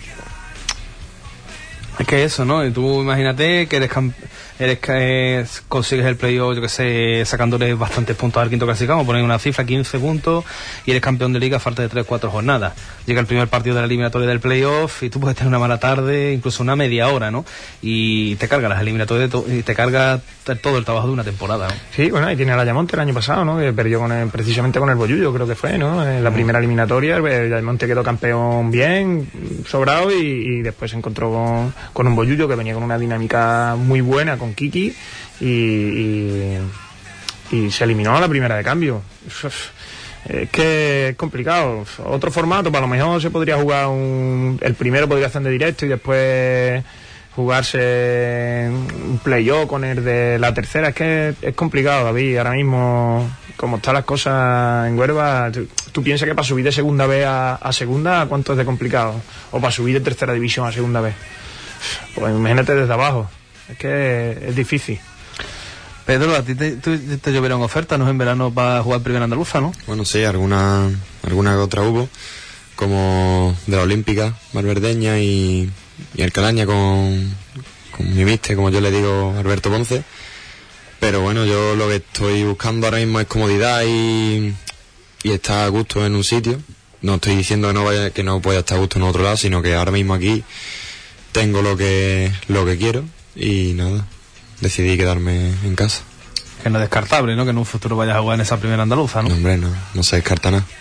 Es que eso, ¿no? Y tú imagínate que consigues el playoff, yo que sé, sacándole bastantes puntos al quinto clasificado, poner una cifra, 15 puntos, y eres campeón de liga a falta de 3-4 jornadas. Llega el primer partido de la eliminatoria del playoff y tú puedes tener una mala tarde, incluso una media hora, ¿no? Y te carga las eliminatorias y te carga todo el trabajo de una temporada, ¿no? Sí, bueno, ahí tiene el Ayamonte el año pasado, ¿no? Que perdió precisamente con el Bollullo, creo que fue, ¿no? En la primera eliminatoria el Ayamonte quedó campeón bien, sobrado, y después se encontró con un Bollullo que venía con una dinámica muy buena, con Kiki, y se eliminó a la primera de cambio. Es que es complicado. Otro formato, para lo mejor se podría jugar el primero podría ascender directo y después jugarse un playoff con el de la tercera. Es que es complicado, David. Ahora mismo, como están las cosas en Huelva, tú piensas que para subir de segunda B a segunda, ¿cuánto es de complicado? O para subir de tercera división a segunda B. Pues imagínate desde abajo. Es que es difícil. Pedro, a ti te llovieron ofertas, ¿no?, en verano para jugar primera andaluza, ¿no? Bueno, sí, alguna que otra hubo, como de la Olímpica, Valverdeña y el Calaña con mi míster, como yo le digo, Alberto Ponce. Pero bueno, yo lo que estoy buscando ahora mismo es comodidad y estar a gusto en un sitio. No estoy diciendo que no pueda estar a gusto en otro lado, sino que ahora mismo aquí tengo lo que quiero y nada, decidí quedarme en casa. Que no es descartable, ¿no?, que en un futuro vayas a jugar en esa primera andaluza, ¿no? No, hombre, no se descarta nada.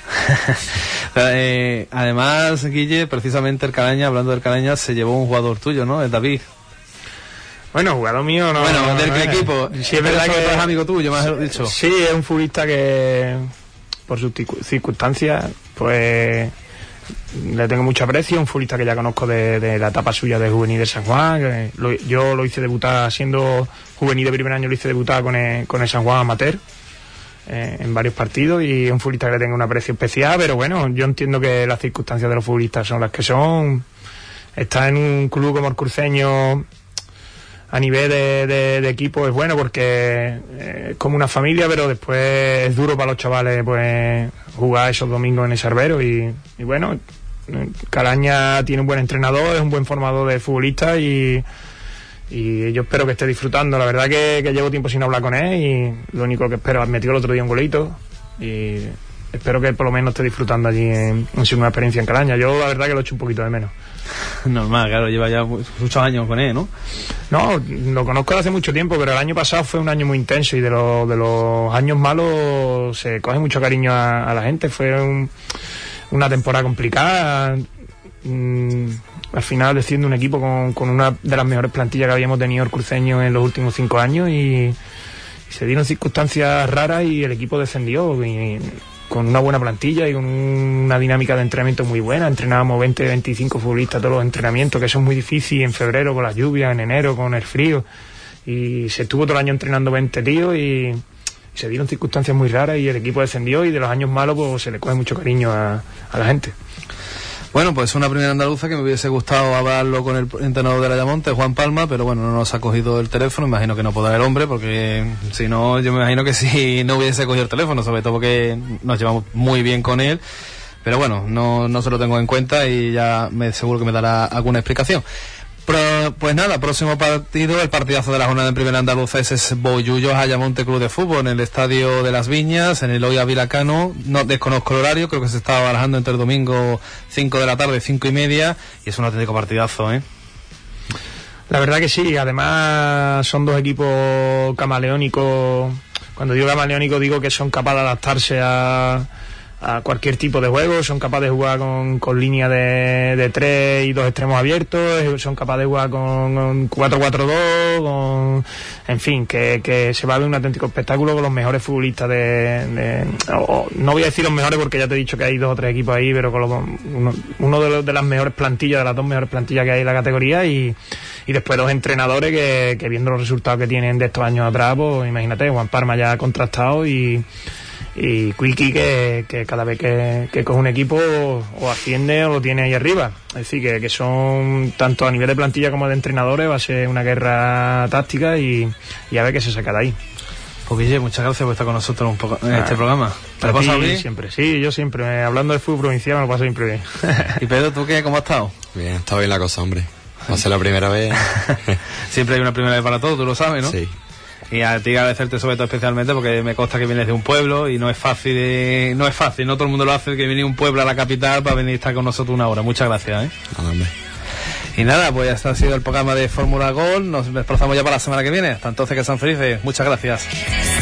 Además, Guille, precisamente el Calaña, hablando del Calaña, se llevó un jugador tuyo, ¿no?, es David. Bueno, jugador mío no. Bueno, del equipo. Sí, es verdad que es amigo tuyo, me has dicho. Sí, es un futbolista que, por sus circunstancias, pues le tengo mucho aprecio. Un futbolista que ya conozco de la etapa suya de juvenil de San Juan. Que yo lo hice debutar, siendo juvenil de primer año, lo hice debutar con el San Juan amateur en varios partidos, y es un futbolista que le tengo un aprecio especial. Pero bueno, yo entiendo que las circunstancias de los futbolistas son las que son. Está en un club como el Cruceño, a nivel de equipo es bueno porque es como una familia, pero después es duro para los chavales pues jugar esos domingos en el Cervero, y bueno, Calaña tiene un buen entrenador, es un buen formador de futbolistas, y yo espero que esté disfrutando. La verdad que llevo tiempo sin hablar con él, y lo único que espero, metió el otro día un golito, y espero que por lo menos esté disfrutando allí en su nueva experiencia en Calaña. Yo la verdad que lo echo un poquito de menos. Normal, claro, lleva ya muchos años con él, ¿no? No, lo conozco de hace mucho tiempo, pero el año pasado fue un año muy intenso, y de los años malos se coge mucho cariño a la gente. Fue una temporada complicada. al final desciende un equipo con una de las mejores plantillas que habíamos tenido el cruceño en los últimos 5 años y se dieron circunstancias raras y el equipo descendió con una buena plantilla y con una dinámica de entrenamiento muy buena. Entrenábamos 20-25 futbolistas todos los entrenamientos, que eso es muy difícil en febrero con las lluvias, en enero con el frío, y se estuvo todo el año entrenando 20 tíos y se dieron circunstancias muy raras y el equipo descendió, y de los años malos pues se le coge mucho cariño a la gente. Bueno, pues una primera andaluza que me hubiese gustado hablarlo con el entrenador de Ayamonte, Juan Palma, pero bueno, no nos ha cogido el teléfono. Imagino que no podrá el hombre, porque si no, yo me imagino que si no hubiese cogido el teléfono, sobre todo porque nos llevamos muy bien con él, pero bueno, no se lo tengo en cuenta y ya seguro que me dará alguna explicación. Pues nada, próximo partido, el partidazo de la jornada en primera andaluza es Bollullos Ayamonte Club de Fútbol en el Estadio de las Viñas, en el Hoy Vilacano. No desconozco el horario, creo que se está barajando entre el domingo 5 de la tarde, 5:30, y es un auténtico partidazo, ¿eh? La verdad que sí, además son dos equipos camaleónicos. Cuando digo camaleónico digo que son capaces de adaptarse a cualquier tipo de juego, son capaces de jugar con línea de 3 y 2 extremos abiertos, son capaces de jugar con 4-4-2, en fin, que se va a ver un auténtico espectáculo con los mejores futbolistas no voy a decir los mejores porque ya te he dicho que hay 2 o 3 equipos ahí, pero con uno de las mejores plantillas, de las 2 mejores plantillas que hay en la categoría, y después 2 entrenadores que viendo los resultados que tienen de estos años atrás, pues imagínate, Juan Palma ya ha contrastado y Quiqui que cada vez que coge un equipo o asciende o lo tiene ahí arriba. Es decir, que son tanto a nivel de plantilla como de entrenadores, va a ser una guerra táctica y a ver qué se saca de ahí. Pues Guille, muchas gracias por estar con nosotros un poco en este programa. ¿Te lo pasas bien? Siempre, sí, yo siempre, hablando de fútbol provincial me lo paso siempre bien. ¿Y Pedro, tú qué? ¿Cómo has estado? Bien, está bien la cosa, hombre. Va a ser la primera vez. Siempre hay una primera vez para todo, tú lo sabes, ¿no? Sí. Y a ti agradecerte sobre todo especialmente porque me consta que vienes de un pueblo y no es fácil, no todo el mundo lo hace, que viene un pueblo a la capital para venir a estar con nosotros una hora. Muchas gracias, ¿eh? Nada, hombre. Y nada, pues este ha sido el programa de Fórmula Gol. Nos desplazamos ya para la semana que viene. Hasta entonces, que sean felices. Muchas gracias.